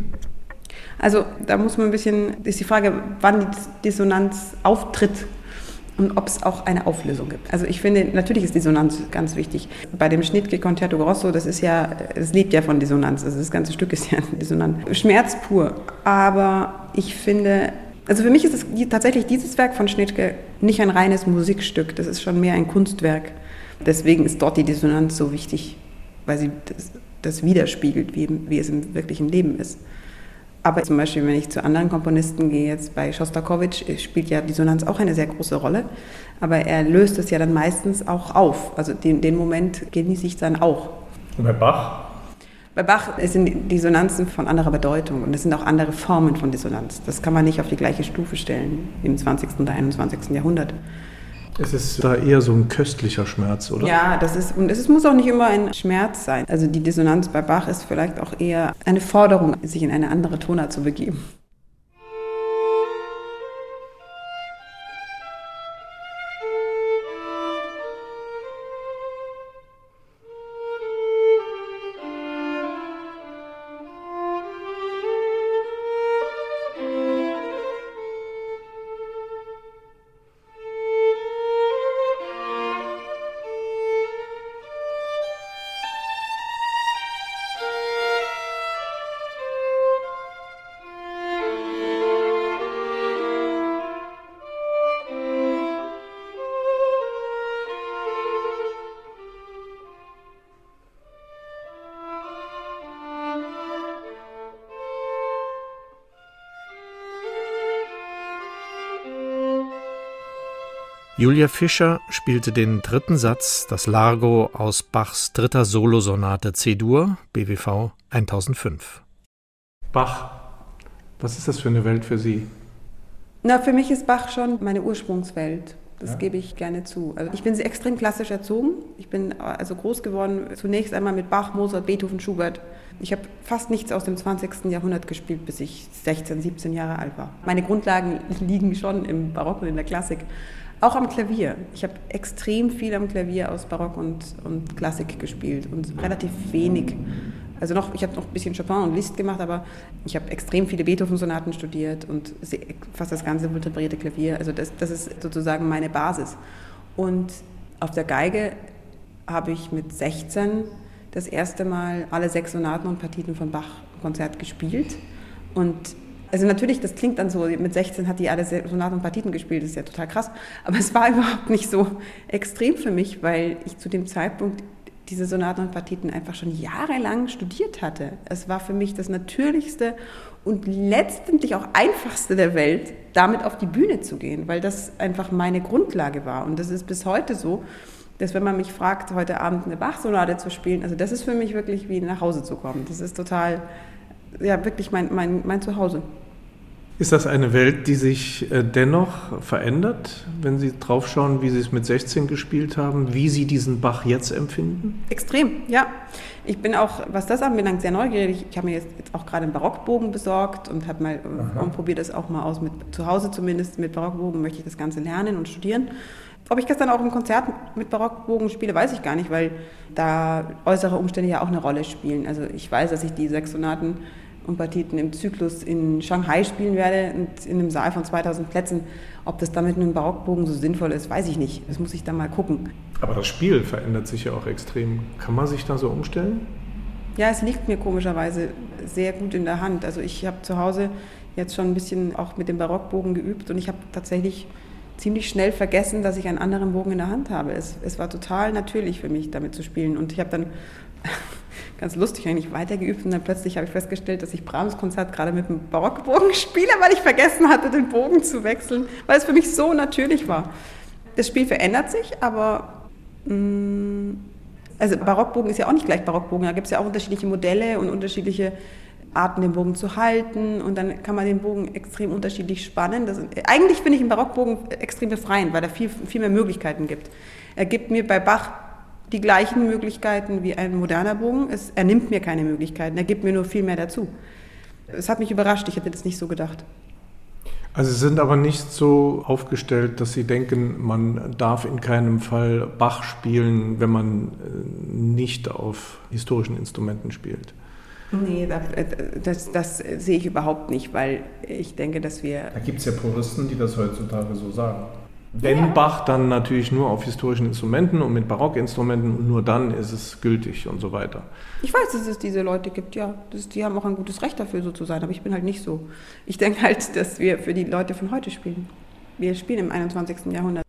Also da muss man ist die Frage, wann die Dissonanz auftritt und ob es auch eine Auflösung gibt. Also ich finde, natürlich ist Dissonanz ganz wichtig. Bei dem Schnittke Concerto Grosso, das lebt ja von Dissonanz, also das ganze Stück ist ja dissonant. Schmerz pur, aber ich finde, also für mich ist tatsächlich dieses Werk von Schnittke nicht ein reines Musikstück, das ist schon mehr ein Kunstwerk. Deswegen ist dort die Dissonanz so wichtig, weil sie das widerspiegelt, wie es im wirklichen Leben ist. Aber zum Beispiel, wenn ich zu anderen Komponisten gehe, jetzt bei Schostakowitsch, spielt ja Dissonanz auch eine sehr große Rolle. Aber er löst es ja dann meistens auch auf. Also den Moment genieße ich dann auch. Und bei Bach? Bei Bach sind Dissonanzen von anderer Bedeutung und es sind auch andere Formen von Dissonanz. Das kann man nicht auf die gleiche Stufe stellen im 20. und 21. Jahrhundert. Es ist da eher so ein köstlicher Schmerz, oder? Ja, es muss auch nicht immer ein Schmerz sein. Also die Dissonanz bei Bach ist vielleicht auch eher eine Forderung, sich in eine andere Tonart zu begeben. Julia Fischer spielte den dritten Satz, das Largo aus Bachs dritter Solosonate C-Dur, BWV 1005. Bach, was ist das für eine Welt für Sie? Na, für mich ist Bach schon meine Ursprungswelt. Das gebe ich gerne zu. Also ich bin extrem klassisch erzogen. Ich bin also groß geworden, zunächst einmal mit Bach, Mozart, Beethoven, Schubert. Ich habe fast nichts aus dem 20. Jahrhundert gespielt, bis ich 16, 17 Jahre alt war. Meine Grundlagen liegen schon im Barock und in der Klassik. Auch am Klavier. Ich habe extrem viel am Klavier aus Barock und Klassik gespielt und relativ wenig Also ich habe noch ein bisschen Chopin und Liszt gemacht, aber ich habe extrem viele Beethoven-Sonaten studiert und fast das ganze wohltemperierte Klavier. Also das ist sozusagen meine Basis. Und auf der Geige habe ich mit 16 das erste Mal alle 6 Sonaten und Partiten von Bach im Konzert gespielt. Und also natürlich, das klingt dann so, mit 16 hat die alle Sonaten und Partiten gespielt, das ist ja total krass. Aber es war überhaupt nicht so extrem für mich, weil ich zu dem Zeitpunkt diese Sonaten und Partiten einfach schon jahrelang studiert hatte. Es war für mich das Natürlichste und letztendlich auch Einfachste der Welt, damit auf die Bühne zu gehen, weil das einfach meine Grundlage war. Und das ist bis heute so, dass wenn man mich fragt, heute Abend eine Bach-Sonate zu spielen, also das ist für mich wirklich wie nach Hause zu kommen. Das ist total, ja, wirklich mein Zuhause. Ist das eine Welt, die sich dennoch verändert, wenn Sie draufschauen, wie Sie es mit 16 gespielt haben, wie Sie diesen Bach jetzt empfinden? Extrem, ja. Ich bin auch, was das anbelangt, sehr neugierig. Ich habe mir jetzt auch gerade einen Barockbogen besorgt und habe mal und probiere das auch mal aus, zu Hause zumindest mit Barockbogen möchte ich das Ganze lernen und studieren. Ob ich gestern auch im Konzert mit Barockbogen spiele, weiß ich gar nicht, weil da äußere Umstände ja auch eine Rolle spielen. Also ich weiß, dass ich die 6 Sonaten und Partiten im Zyklus in Shanghai spielen werde und in einem Saal von 2000 Plätzen. Ob das damit mit einem Barockbogen so sinnvoll ist, weiß ich nicht. Das muss ich dann mal gucken. Aber das Spiel verändert sich ja auch extrem. Kann man sich da so umstellen? Ja, es liegt mir komischerweise sehr gut in der Hand. Also ich habe zu Hause jetzt schon ein bisschen auch mit dem Barockbogen geübt und ich habe tatsächlich ziemlich schnell vergessen, dass ich einen anderen Bogen in der Hand habe. Es war total natürlich für mich, damit zu spielen. Und ich habe dann ganz lustig eigentlich weitergeübt und dann plötzlich habe ich festgestellt, dass ich Brahms Konzert gerade mit dem Barockbogen spiele, weil ich vergessen hatte, den Bogen zu wechseln, weil es für mich so natürlich war. Das Spiel verändert sich, aber also Barockbogen ist ja auch nicht gleich Barockbogen, da gibt es ja auch unterschiedliche Modelle und unterschiedliche Arten, den Bogen zu halten und dann kann man den Bogen extrem unterschiedlich spannen. Eigentlich finde ich den Barockbogen extrem befreiend, weil er viel mehr Möglichkeiten gibt. Er gibt mir bei Bach die gleichen Möglichkeiten wie ein moderner Bogen. Er nimmt mir keine Möglichkeiten, er gibt mir nur viel mehr dazu. Es hat mich überrascht, ich hätte das nicht so gedacht. Also Sie sind aber nicht so aufgestellt, dass Sie denken, man darf in keinem Fall Bach spielen, wenn man nicht auf historischen Instrumenten spielt. Nee, das sehe ich überhaupt nicht, weil ich denke, dass wir... Da gibt es ja Puristen, die das heutzutage so sagen. Wenn Bach, dann natürlich nur auf historischen Instrumenten und mit Barockinstrumenten und nur dann ist es gültig und so weiter. Ich weiß, dass es diese Leute gibt, ja. Die haben auch ein gutes Recht dafür, so zu sein, aber ich bin halt nicht so. Ich denke halt, dass wir für die Leute von heute spielen. Wir spielen im 21. Jahrhundert.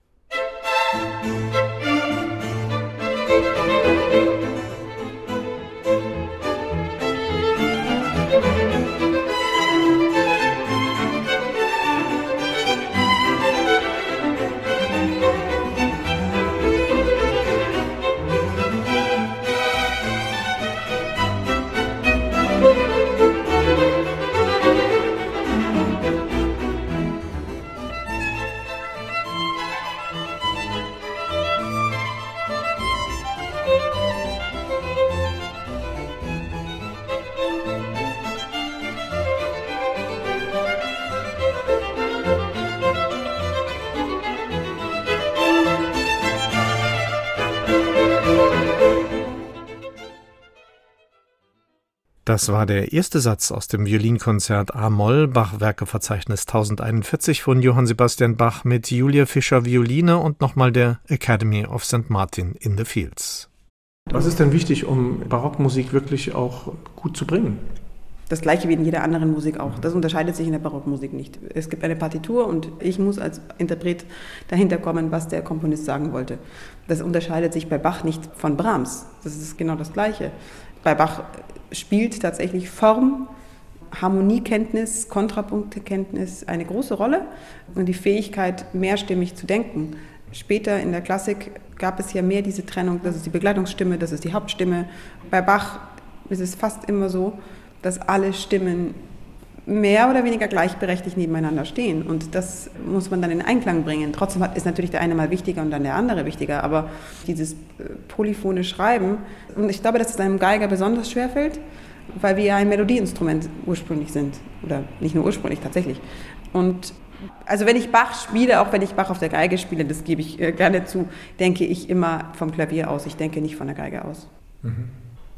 Das war der erste Satz aus dem Violinkonzert A-Moll, Bach-Werkeverzeichnis 1041 von Johann Sebastian Bach mit Julia Fischer Violine und nochmal der Academy of St. Martin in the Fields. Was ist denn wichtig, um Barockmusik wirklich auch gut zu bringen? Das Gleiche wie in jeder anderen Musik auch. Das unterscheidet sich in der Barockmusik nicht. Es gibt eine Partitur und ich muss als Interpret dahinter kommen, was der Komponist sagen wollte. Das unterscheidet sich bei Bach nicht von Brahms. Das ist genau das Gleiche. Bei Bach spielt tatsächlich Form, Harmoniekenntnis, Kontrapunktekenntnis eine große Rolle und die Fähigkeit, mehrstimmig zu denken. Später in der Klassik gab es ja mehr diese Trennung, das ist die Begleitungsstimme, das ist die Hauptstimme. Bei Bach ist es fast immer so, dass alle Stimmen mehr oder weniger gleichberechtigt nebeneinander stehen und das muss man dann in Einklang bringen. Trotzdem ist natürlich der eine mal wichtiger und dann der andere wichtiger, aber dieses polyphone Schreiben, und ich glaube, dass es einem Geiger besonders schwerfällt, weil wir ja ein Melodieinstrument ursprünglich sind oder nicht nur ursprünglich, tatsächlich. Und also wenn ich Bach spiele, auch wenn ich Bach auf der Geige spiele, das gebe ich gerne zu, denke ich immer vom Klavier aus, ich denke nicht von der Geige aus.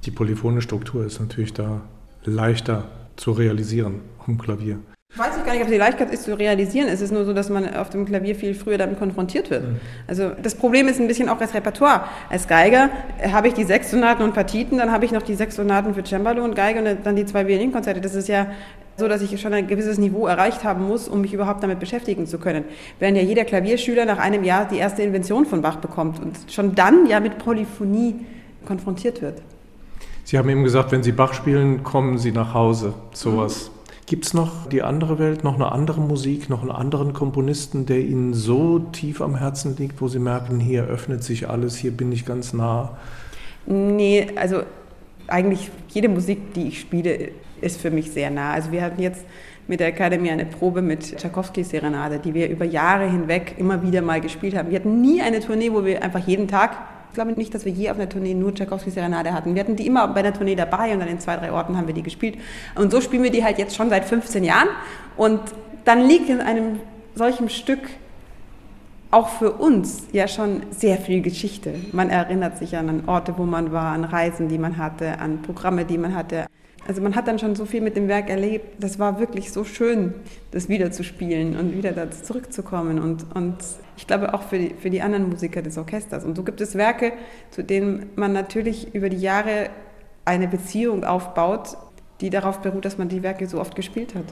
Die polyphone Struktur ist natürlich da leichter zu realisieren am Klavier. Ich weiß gar nicht, ob sie leicht ist zu realisieren. Es ist nur so, dass man auf dem Klavier viel früher damit konfrontiert wird. Also das Problem ist ein bisschen auch das Repertoire. Als Geiger habe ich die 6 Sonaten und Partiten, dann habe ich noch die 6 Sonaten für Cembalo und Geige und dann die 2 Violinkonzerte. Das ist ja so, dass ich schon ein gewisses Niveau erreicht haben muss, um mich überhaupt damit beschäftigen zu können. Während ja jeder Klavierschüler nach einem Jahr die erste Invention von Bach bekommt und schon dann ja mit Polyphonie konfrontiert wird. Sie haben eben gesagt, wenn Sie Bach spielen, kommen Sie nach Hause. Sowas. Gibt es noch die andere Welt, noch eine andere Musik, noch einen anderen Komponisten, der Ihnen so tief am Herzen liegt, wo Sie merken, hier öffnet sich alles, hier bin ich ganz nah? Nee, also eigentlich jede Musik, die ich spiele, ist für mich sehr nah. Also wir hatten jetzt mit der Akademie eine Probe mit Tschaikowskis Serenade, die wir über Jahre hinweg immer wieder mal gespielt haben. Wir hatten nie eine Tournee, wo wir einfach jeden Tag, ich glaube nicht, dass wir je auf einer Tournee nur Tschaikowskis Serenade hatten. Wir hatten die immer bei der Tournee dabei und dann in 2, 3 Orten haben wir die gespielt. Und so spielen wir die halt jetzt schon seit 15 Jahren. Und dann liegt in einem solchen Stück auch für uns ja schon sehr viel Geschichte. Man erinnert sich an Orte, wo man war, an Reisen, die man hatte, an Programme, die man hatte. Also man hat dann schon so viel mit dem Werk erlebt. Das war wirklich so schön, das wieder zu spielen und wieder da zurückzukommen. Und ich glaube auch für die anderen Musiker des Orchesters. Und so gibt es Werke, zu denen man natürlich über die Jahre eine Beziehung aufbaut, die darauf beruht, dass man die Werke so oft gespielt hat.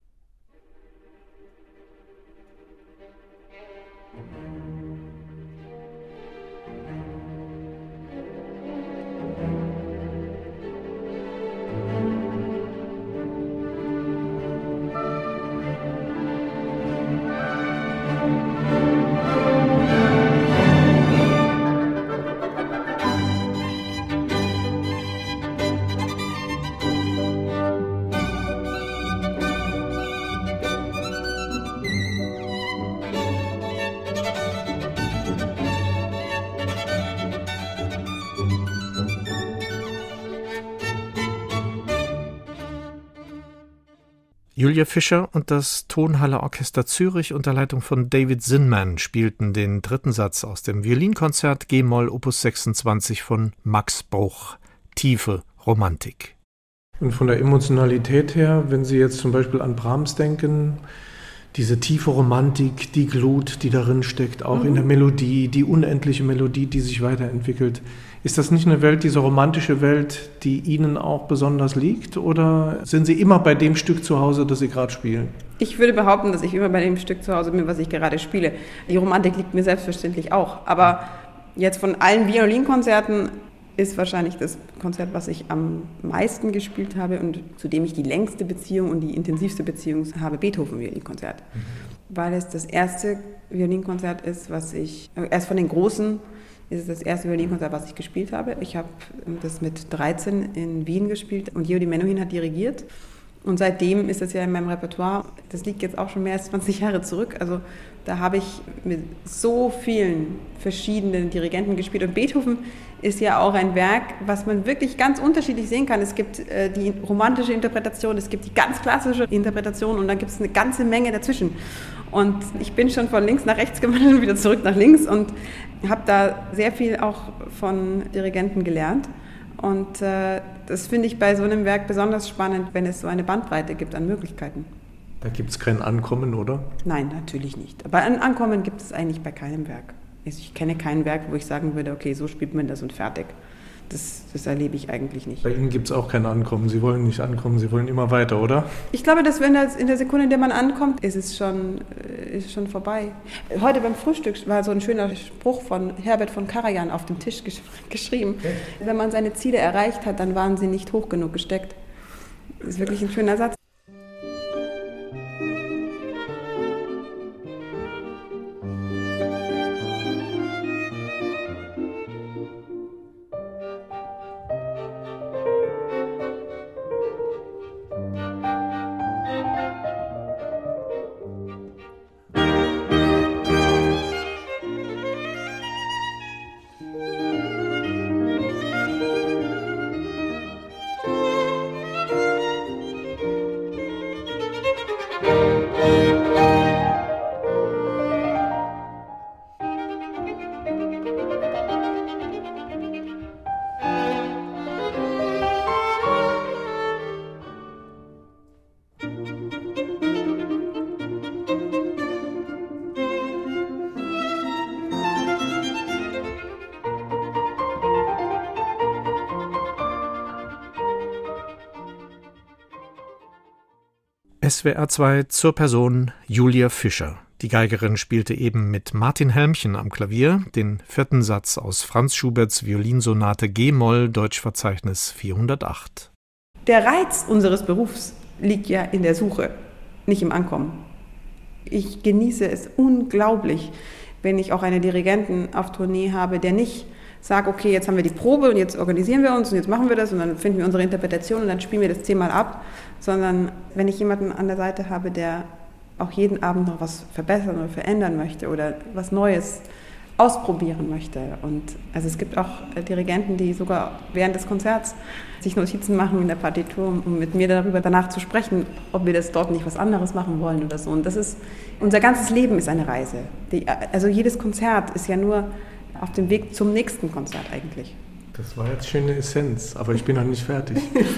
Julia Fischer und das Tonhalle Orchester Zürich unter Leitung von David Zinman spielten den 3. Satz aus dem Violinkonzert G-Moll Opus 26 von Max Bruch, Tiefe Romantik. Und von der Emotionalität her, wenn Sie jetzt zum Beispiel an Brahms denken, diese tiefe Romantik, die Glut, die darin steckt, auch in der Melodie, die unendliche Melodie, die sich weiterentwickelt. Ist das nicht eine Welt, diese romantische Welt, die Ihnen auch besonders liegt? Oder sind Sie immer bei dem Stück zu Hause, das Sie gerade spielen? Ich würde behaupten, dass ich immer bei dem Stück zu Hause bin, was ich gerade spiele. Die Romantik liegt mir selbstverständlich auch. Aber jetzt von allen Violinkonzerten ist wahrscheinlich das Konzert, was ich am meisten gespielt habe und zu dem ich die längste Beziehung und die intensivste Beziehung habe, Beethoven-Violinkonzert. Weil es das erste Violinkonzert ist, was ich, erst von den Großen, ist es das erste Violinkonzert, was ich gespielt habe. Ich habe das mit 13 in Wien gespielt und Georgi Menuhin hat dirigiert. Und seitdem ist das ja in meinem Repertoire, das liegt jetzt auch schon mehr als 20 Jahre zurück. Also da habe ich mit so vielen verschiedenen Dirigenten gespielt. Und Beethoven ist ja auch ein Werk, was man wirklich ganz unterschiedlich sehen kann. Es gibt die romantische Interpretation, es gibt die ganz klassische Interpretation und dann gibt es eine ganze Menge dazwischen. Und ich bin schon von links nach rechts gewandert und wieder zurück nach links und habe da sehr viel auch von Dirigenten gelernt. Und das finde ich bei so einem Werk besonders spannend, wenn es so eine Bandbreite gibt an Möglichkeiten. Da gibt es kein Ankommen, oder? Nein, natürlich nicht. Aber ein Ankommen gibt es eigentlich bei keinem Werk. Ich kenne kein Werk, wo ich sagen würde, okay, so spielt man das und fertig. Das erlebe ich eigentlich nicht. Bei Ihnen gibt es auch kein Ankommen. Sie wollen nicht ankommen, Sie wollen immer weiter, oder? Ich glaube, dass wenn in der Sekunde, in der man ankommt, ist es schon vorbei. Heute beim Frühstück war so ein schöner Spruch von Herbert von Karajan auf dem Tisch geschrieben. Okay. Wenn man seine Ziele erreicht hat, dann waren sie nicht hoch genug gesteckt. Das ist wirklich ein schöner Satz. SWR 2 zur Person Julia Fischer. Die Geigerin spielte eben mit Martin Helmchen am Klavier den 4. Satz aus Franz Schuberts Violinsonate G-Moll, Deutschverzeichnis 408. Der Reiz unseres Berufs liegt ja in der Suche, nicht im Ankommen. Ich genieße es unglaublich, wenn ich auch einen Dirigenten auf Tournee habe, der nicht sagt, okay, jetzt haben wir die Probe und jetzt organisieren wir uns und jetzt machen wir das und dann finden wir unsere Interpretation und dann spielen wir das 10-mal ab, sondern wenn ich jemanden an der Seite habe, der auch jeden Abend noch was verbessern oder verändern möchte oder was Neues ausprobieren möchte. Und also es gibt auch Dirigenten, die sogar während des Konzerts sich Notizen machen in der Partitur, um mit mir darüber danach zu sprechen, ob wir das dort nicht was anderes machen wollen oder so. Und das ist, unser ganzes Leben ist eine Reise. Also jedes Konzert ist ja nur auf dem Weg zum nächsten Konzert eigentlich. Das war jetzt schöne Essenz, aber ich bin noch nicht fertig.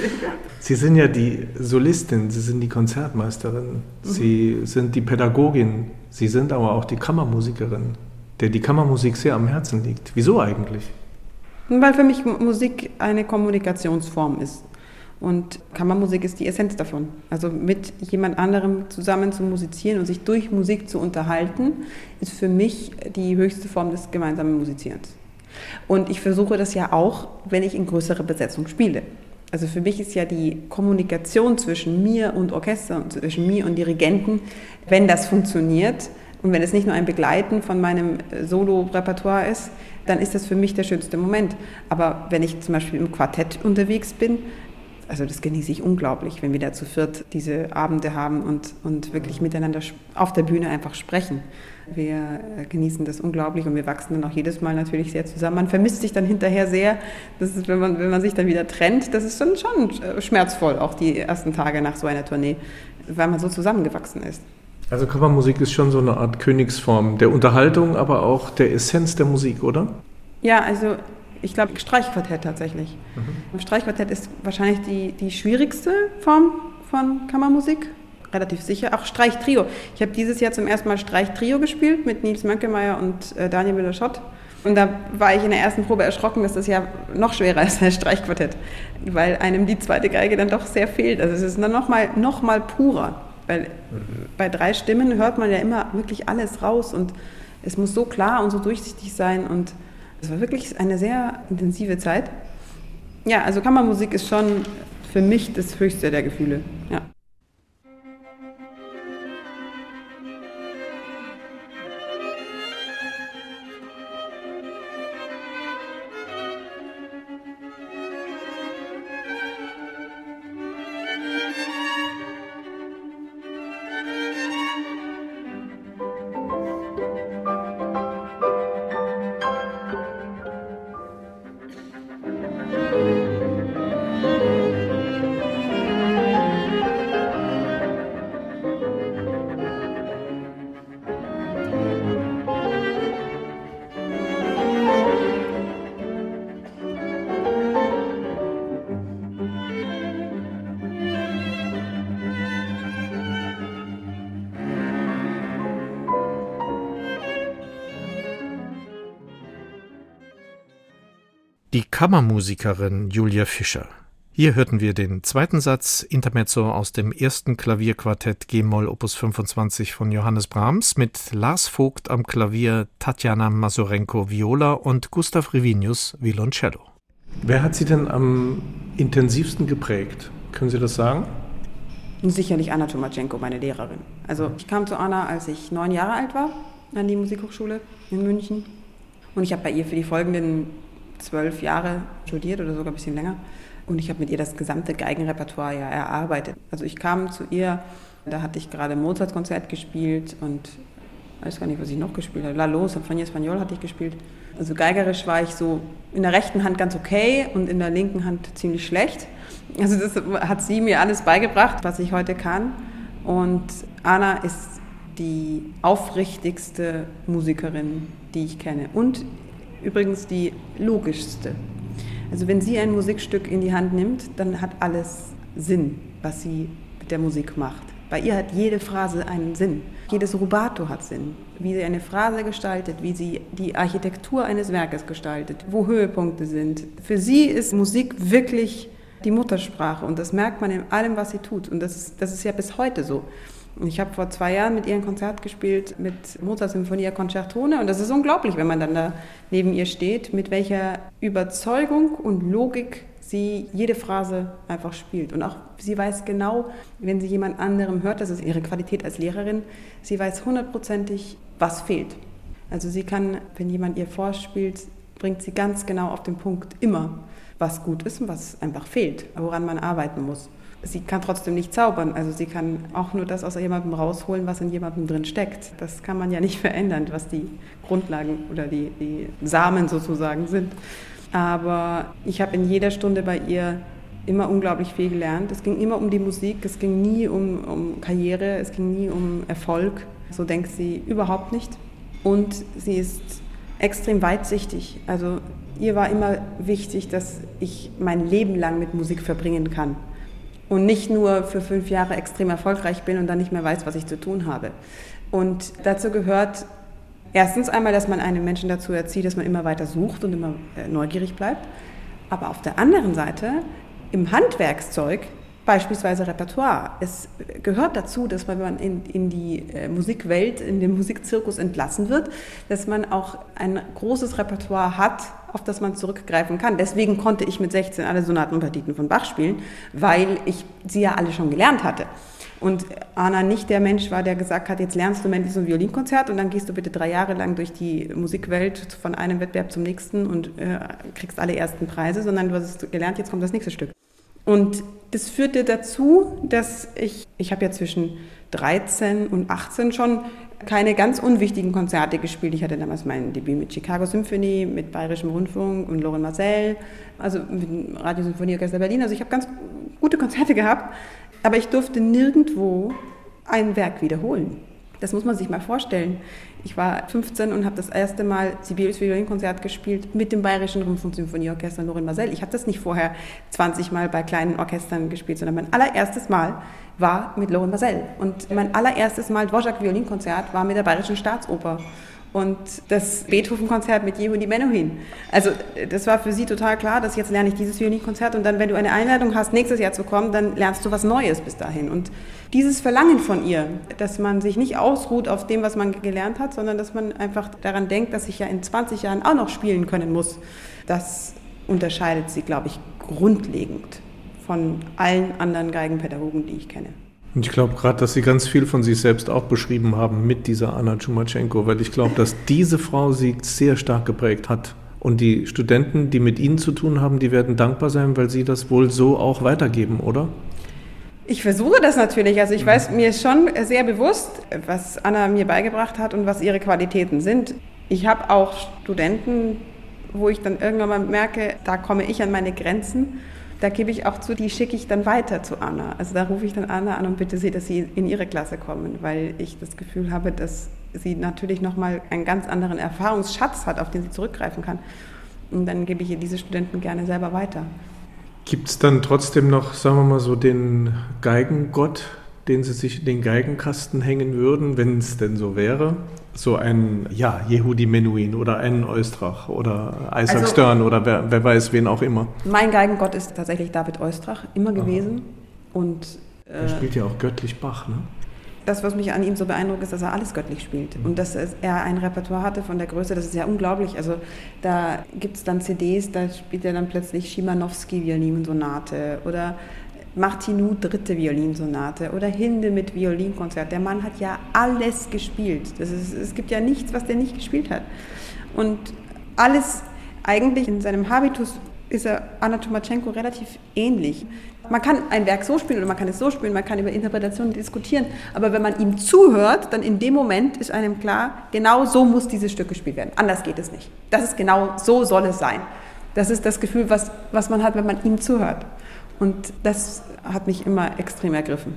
Sie sind ja die Solistin, Sie sind die Konzertmeisterin, Sie sind die Pädagogin, Sie sind aber auch die Kammermusikerin, der die Kammermusik sehr am Herzen liegt. Wieso eigentlich? Weil für mich Musik eine Kommunikationsform ist. Und Kammermusik ist die Essenz davon. Also mit jemand anderem zusammen zu musizieren und sich durch Musik zu unterhalten, ist für mich die höchste Form des gemeinsamen Musizierens. Und ich versuche das ja auch, wenn ich in größerer Besetzung spiele. Also für mich ist ja die Kommunikation zwischen mir und Orchester und zwischen mir und Dirigenten, wenn das funktioniert und wenn es nicht nur ein Begleiten von meinem Solo-Repertoire ist, dann ist das für mich der schönste Moment. Aber wenn ich zum Beispiel im Quartett unterwegs bin, also das genieße ich unglaublich, wenn wir da zu viert diese Abende haben und wirklich miteinander auf der Bühne einfach sprechen. Wir genießen das unglaublich und wir wachsen dann auch jedes Mal natürlich sehr zusammen. Man vermisst sich dann hinterher sehr. Das ist, wenn man sich dann wieder trennt, das ist schon schmerzvoll, auch die ersten Tage nach so einer Tournee, weil man so zusammengewachsen ist. Also Kammermusik ist schon so eine Art Königsform der Unterhaltung, aber auch der Essenz der Musik, oder? Ja, also ich glaube Streichquartett tatsächlich. Streichquartett ist wahrscheinlich die schwierigste Form von Kammermusik. Relativ sicher. Auch Streichtrio. Ich habe dieses Jahr zum ersten Mal Streichtrio gespielt mit Nils Mönckemeyer und Daniel Müller-Schott. Und da war ich in der ersten Probe erschrocken, dass das ja noch schwerer ist als Streichquartett, weil einem die zweite Geige dann doch sehr fehlt. Also es ist dann noch mal purer, weil bei 3 Stimmen hört man ja immer wirklich alles raus und es muss so klar und so durchsichtig sein und es war wirklich eine sehr intensive Zeit. Ja, also Kammermusik ist schon für mich das höchste der Gefühle, ja. Die Kammermusikerin Julia Fischer. Hier hörten wir den 2. Satz Intermezzo aus dem 1. Klavierquartett G-Moll Opus 25 von Johannes Brahms mit Lars Vogt am Klavier, Tatjana Masurenko Viola und Gustav Rivinius Violoncello. Wer hat Sie denn am intensivsten geprägt? Können Sie das sagen? Sicherlich Anna Tomatschenko, meine Lehrerin. Also ich kam zu Anna, als ich 9 Jahre alt war, an die Musikhochschule in München. Und ich habe bei ihr für die folgenden 12 Jahre studiert oder sogar ein bisschen länger. Und ich habe mit ihr das gesamte Geigenrepertoire ja erarbeitet. Also ich kam zu ihr, da hatte ich gerade Mozart-Konzert gespielt und ich weiß gar nicht, was ich noch gespielt habe. Lalo, Sinfonia Español hatte ich gespielt. Also geigerisch war ich so in der rechten Hand ganz okay und in der linken Hand ziemlich schlecht. Also das hat sie mir alles beigebracht, was ich heute kann. Und Anna ist die aufrichtigste Musikerin, die ich kenne. Und übrigens die logischste. Also wenn sie ein Musikstück in die Hand nimmt, dann hat alles Sinn, was sie mit der Musik macht. Bei ihr hat jede Phrase einen Sinn. Jedes Rubato hat Sinn. Wie sie eine Phrase gestaltet, wie sie die Architektur eines Werkes gestaltet, wo Höhepunkte sind. Für sie ist Musik wirklich die Muttersprache und das merkt man in allem, was sie tut. Und das ist ja bis heute so. Ich habe vor 2 Jahren mit ihr ein Konzert gespielt mit Mozart Sinfonia Concertone und das ist unglaublich, wenn man dann da neben ihr steht, mit welcher Überzeugung und Logik sie jede Phrase einfach spielt. Und auch sie weiß genau, wenn sie jemand anderem hört, das ist ihre Qualität als Lehrerin, sie weiß 100%ig, was fehlt. Also sie kann, wenn jemand ihr vorspielt, bringt sie ganz genau auf den Punkt immer, was gut ist und was einfach fehlt, woran man arbeiten muss. Sie kann trotzdem nicht zaubern, also sie kann auch nur das aus jemandem rausholen, was in jemandem drin steckt. Das kann man ja nicht verändern, was die Grundlagen oder die Samen sozusagen sind. Aber ich habe in jeder Stunde bei ihr immer unglaublich viel gelernt. Es ging immer um die Musik, es ging nie um Karriere, es ging nie um Erfolg. So denkt sie überhaupt nicht. Und sie ist extrem weitsichtig. Also ihr war immer wichtig, dass ich mein Leben lang mit Musik verbringen kann. Und nicht nur für 5 Jahre extrem erfolgreich bin und dann nicht mehr weiß, was ich zu tun habe. Und dazu gehört erstens einmal, dass man einen Menschen dazu erzieht, dass man immer weiter sucht und immer neugierig bleibt. Aber auf der anderen Seite im Handwerkszeug beispielsweise Repertoire. Es gehört dazu, dass man, wenn man in die Musikwelt, in den Musikzirkus entlassen wird, dass man auch ein großes Repertoire hat, auf das man zurückgreifen kann. Deswegen konnte ich mit 16 alle Sonaten und Partiten von Bach spielen, weil ich sie ja alle schon gelernt hatte. Und Anna nicht der Mensch war, der gesagt hat, jetzt lernst du endlich so ein Violinkonzert und dann gehst du bitte 3 Jahre lang durch die Musikwelt von einem Wettbewerb zum nächsten und kriegst alle ersten Preise, sondern du hast es gelernt, jetzt kommt das nächste Stück. Und das führte dazu, dass ich habe ja zwischen 13 und 18 schon keine ganz unwichtigen Konzerte gespielt. Ich hatte damals mein Debüt mit Chicago Symphony, mit Bayerischem Rundfunk und Lorin Maazel, also mit dem Radiosinfonieorchester Berlin. Also ich habe ganz gute Konzerte gehabt, aber ich durfte nirgendwo ein Werk wiederholen. Das muss man sich mal vorstellen. Ich war 15 und habe das erste Mal Sibelius Violinkonzert gespielt mit dem Bayerischen Rundfunksymphonieorchester Lorin Maazel. Ich habe das nicht vorher 20 Mal bei kleinen Orchestern gespielt, sondern mein allererstes Mal war mit Lorin Maazel. Und mein allererstes Mal Dvořák Violinkonzert war mit der Bayerischen Staatsoper. Und das Beethoven-Konzert mit Yehudi Menuhin. Also das war für sie total klar, dass jetzt lerne ich dieses Violinkonzert und dann, wenn du eine Einladung hast, nächstes Jahr zu kommen, dann lernst du was Neues bis dahin. Und dieses Verlangen von ihr, dass man sich nicht ausruht auf dem, was man gelernt hat, sondern dass man einfach daran denkt, dass ich ja in 20 Jahren auch noch spielen können muss, das unterscheidet sie, glaube ich, grundlegend von allen anderen Geigenpädagogen, die ich kenne. Und ich glaube gerade, dass Sie ganz viel von sich selbst auch beschrieben haben mit dieser Anna Tschumachenko, weil ich glaube, dass diese Frau Sie sehr stark geprägt hat. Und die Studenten, die mit Ihnen zu tun haben, die werden dankbar sein, weil Sie das wohl so auch weitergeben, oder? Ich versuche das natürlich. Also ich weiß, mir ist schon sehr bewusst, was Anna mir beigebracht hat und was ihre Qualitäten sind. Ich habe auch Studenten, wo ich dann irgendwann mal merke, da komme ich an meine Grenzen. Da gebe ich auch zu, die schicke ich dann weiter zu Anna. Also da rufe ich dann Anna an und bitte sie, dass sie in ihre Klasse kommen, weil ich das Gefühl habe, dass sie natürlich nochmal einen ganz anderen Erfahrungsschatz hat, auf den sie zurückgreifen kann. Und dann gebe ich ihr diese Studenten gerne selber weiter. Gibt es dann trotzdem noch, sagen wir mal so, den Geigengott, den Sie sich in den Geigenkasten hängen würden, wenn es denn so wäre? So ein, Yehudi Menuhin oder einen Oistrach oder Isaac Stern oder wer weiß, wen auch immer. Mein Geigengott ist tatsächlich David Oistrach, immer gewesen. Und er spielt ja auch göttlich Bach, ne? Das, was mich an ihm so beeindruckt, ist, dass er alles göttlich spielt. Und dass er ein Repertoire hatte von der Größe, das ist ja unglaublich. Also da gibt es dann CDs, da spielt er dann plötzlich Schimanowski Violinsonate oder Martinu 3. Violinsonate oder Hinde mit Violinkonzert. Der Mann hat ja alles gespielt. Es gibt ja nichts, was der nicht gespielt hat. Und alles eigentlich in seinem Habitus ist er Anna Tschumachenko relativ ähnlich. Man kann ein Werk so spielen oder man kann es so spielen, man kann über Interpretationen diskutieren, aber wenn man ihm zuhört, dann in dem Moment ist einem klar, genau so muss dieses Stück gespielt werden. Anders geht es nicht. Das ist genau, so soll es sein. Das ist das Gefühl, was man hat, wenn man ihm zuhört. Und das hat mich immer extrem ergriffen.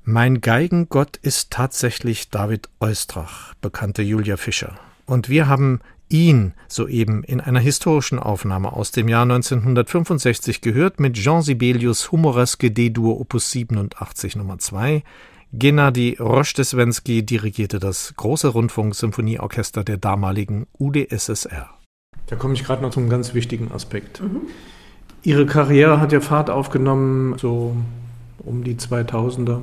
Mein Geigengott ist tatsächlich David Oistrach, bekannte Julia Fischer. Und wir haben ihn soeben in einer historischen Aufnahme aus dem Jahr 1965 gehört mit Jean Sibelius' humoreske D-Dur Opus 87 Nummer 2. Gennady Rozhdestvensky dirigierte das große Rundfunksymphonieorchester der damaligen UdSSR. Da komme ich gerade noch zum ganz wichtigen Aspekt. Ihre Karriere hat ja Fahrt aufgenommen, so um die 2000er.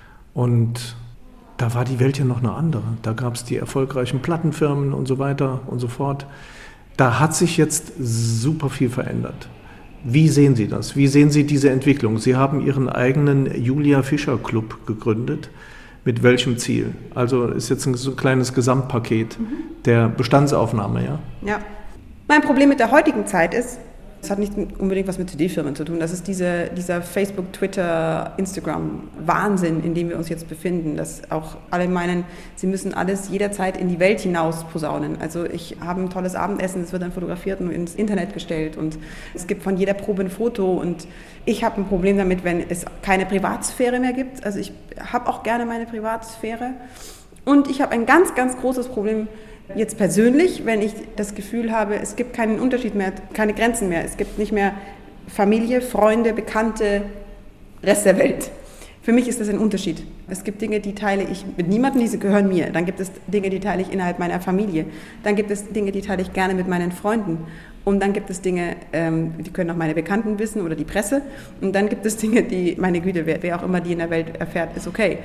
Und da war die Welt ja noch eine andere. Da gab es die erfolgreichen Plattenfirmen und so weiter und so fort. Da hat sich jetzt super viel verändert. Wie sehen Sie das? Wie sehen Sie diese Entwicklung? Sie haben Ihren eigenen Julia Fischer Club gegründet. Mit welchem Ziel? Also ist jetzt so ein kleines Gesamtpaket der Bestandsaufnahme, ja? Ja. Mein Problem mit der heutigen Zeit ist, es hat nicht unbedingt was mit CD-Firmen zu tun. Das ist dieser Facebook, Twitter, Instagram-Wahnsinn, in dem wir uns jetzt befinden. Dass auch alle meinen, sie müssen alles jederzeit in die Welt hinaus posaunen. Also ich habe ein tolles Abendessen, es wird dann fotografiert und ins Internet gestellt. Und es gibt von jeder Probe ein Foto. Und ich habe ein Problem damit, wenn es keine Privatsphäre mehr gibt. Also ich habe auch gerne meine Privatsphäre. Und ich habe ein ganz, ganz großes Problem jetzt persönlich, wenn ich das Gefühl habe, es gibt keinen Unterschied mehr, keine Grenzen mehr. Es gibt nicht mehr Familie, Freunde, Bekannte, Rest der Welt. Für mich ist das ein Unterschied. Es gibt Dinge, die teile ich mit niemandem, die gehören mir. Dann gibt es Dinge, die teile ich innerhalb meiner Familie. Dann gibt es Dinge, die teile ich gerne mit meinen Freunden. Und dann gibt es Dinge, die können auch meine Bekannten wissen oder die Presse. Und dann gibt es Dinge, die, meine Güte, wer auch immer die in der Welt erfährt, ist okay.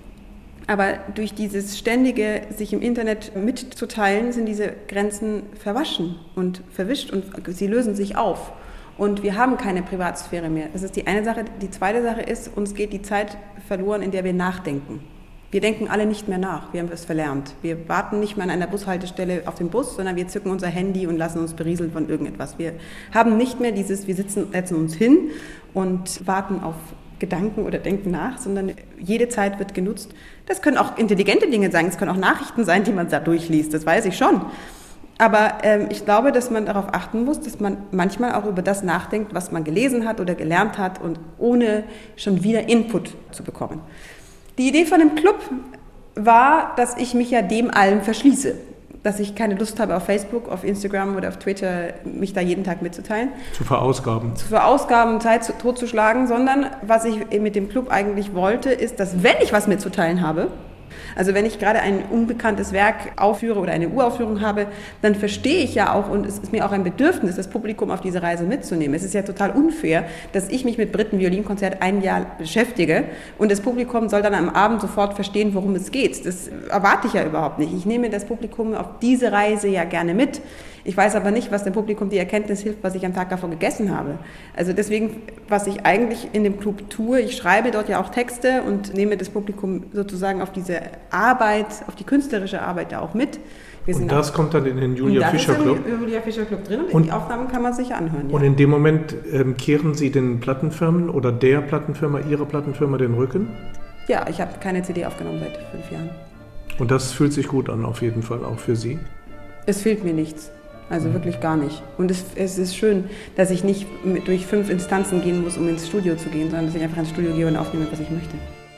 Aber durch dieses ständige sich im Internet mitzuteilen, sind diese Grenzen verwaschen und verwischt und sie lösen sich auf. Und wir haben keine Privatsphäre mehr. Das ist die eine Sache. Die zweite Sache ist, uns geht die Zeit verloren, in der wir nachdenken. Wir denken alle nicht mehr nach, wir haben es verlernt. Wir warten nicht mehr an einer Bushaltestelle auf den Bus, sondern wir zücken unser Handy und lassen uns berieseln von irgendetwas. Wir haben nicht mehr wir setzen uns hin und warten auf Gedanken oder denken nach, sondern jede Zeit wird genutzt. Das können auch intelligente Dinge sein, es können auch Nachrichten sein, die man da durchliest, das weiß ich schon. Aber ich glaube, dass man darauf achten muss, dass man manchmal auch über das nachdenkt, was man gelesen hat oder gelernt hat und ohne schon wieder Input zu bekommen. Die Idee von dem Club war, dass ich mich ja dem allem verschließe. Dass ich keine Lust habe, auf Facebook, auf Instagram oder auf Twitter mich da jeden Tag mitzuteilen. Zu verausgaben, Zeit totzuschlagen, sondern was ich mit dem Club eigentlich wollte, ist, dass wenn ich was mitzuteilen habe, also wenn ich gerade ein unbekanntes Werk aufführe oder eine Uraufführung habe, dann verstehe ich ja auch, und es ist mir auch ein Bedürfnis, das Publikum auf diese Reise mitzunehmen. Es ist ja total unfair, dass ich mich mit Britten-Violinkonzert ein Jahr beschäftige und das Publikum soll dann am Abend sofort verstehen, worum es geht. Das erwarte ich ja überhaupt nicht. Ich nehme das Publikum auf diese Reise ja gerne mit. Ich weiß aber nicht, was dem Publikum die Erkenntnis hilft, was ich am Tag davor gegessen habe. Also deswegen, was ich eigentlich in dem Club tue, ich schreibe dort ja auch Texte und nehme das Publikum sozusagen auf diese Arbeit, auf die künstlerische Arbeit da auch mit. Und das kommt dann in den Julia Fischer Club? Im Julia Fischer Club drin und die Aufnahmen kann man sich anhören. Ja. Und in dem Moment kehren Sie den Plattenfirmen oder der Plattenfirma, Ihrer Plattenfirma den Rücken? Ja, ich habe keine CD aufgenommen seit 5 Jahren. Und das fühlt sich gut an, auf jeden Fall, auch für Sie? Es fehlt mir nichts. Also wirklich gar nicht. Und es ist schön, dass ich nicht durch 5 Instanzen gehen muss, um ins Studio zu gehen, sondern dass ich einfach ins Studio gehe und aufnehme, was ich möchte.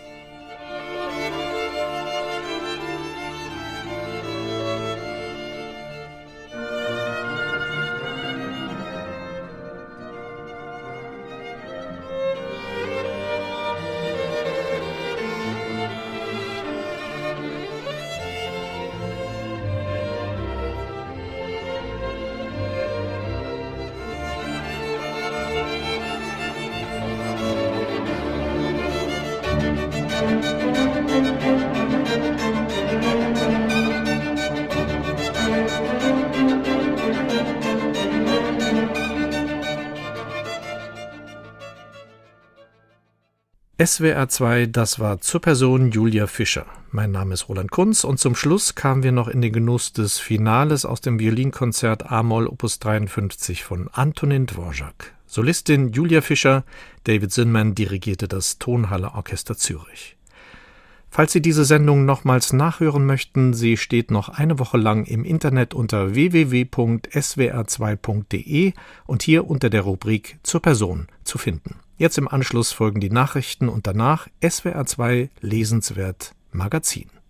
SWR 2, das war zur Person Julia Fischer. Mein Name ist Roland Kunz und zum Schluss kamen wir noch in den Genuss des Finales aus dem Violinkonzert A-Moll Opus 53 von Antonin Dvorak. Solistin Julia Fischer, David Zinman dirigierte das Tonhalle Orchester Zürich. Falls Sie diese Sendung nochmals nachhören möchten, sie steht noch eine Woche lang im Internet unter www.swr2.de und hier unter der Rubrik zur Person zu finden. Jetzt im Anschluss folgen die Nachrichten und danach SWR 2 Lesenswert Magazin.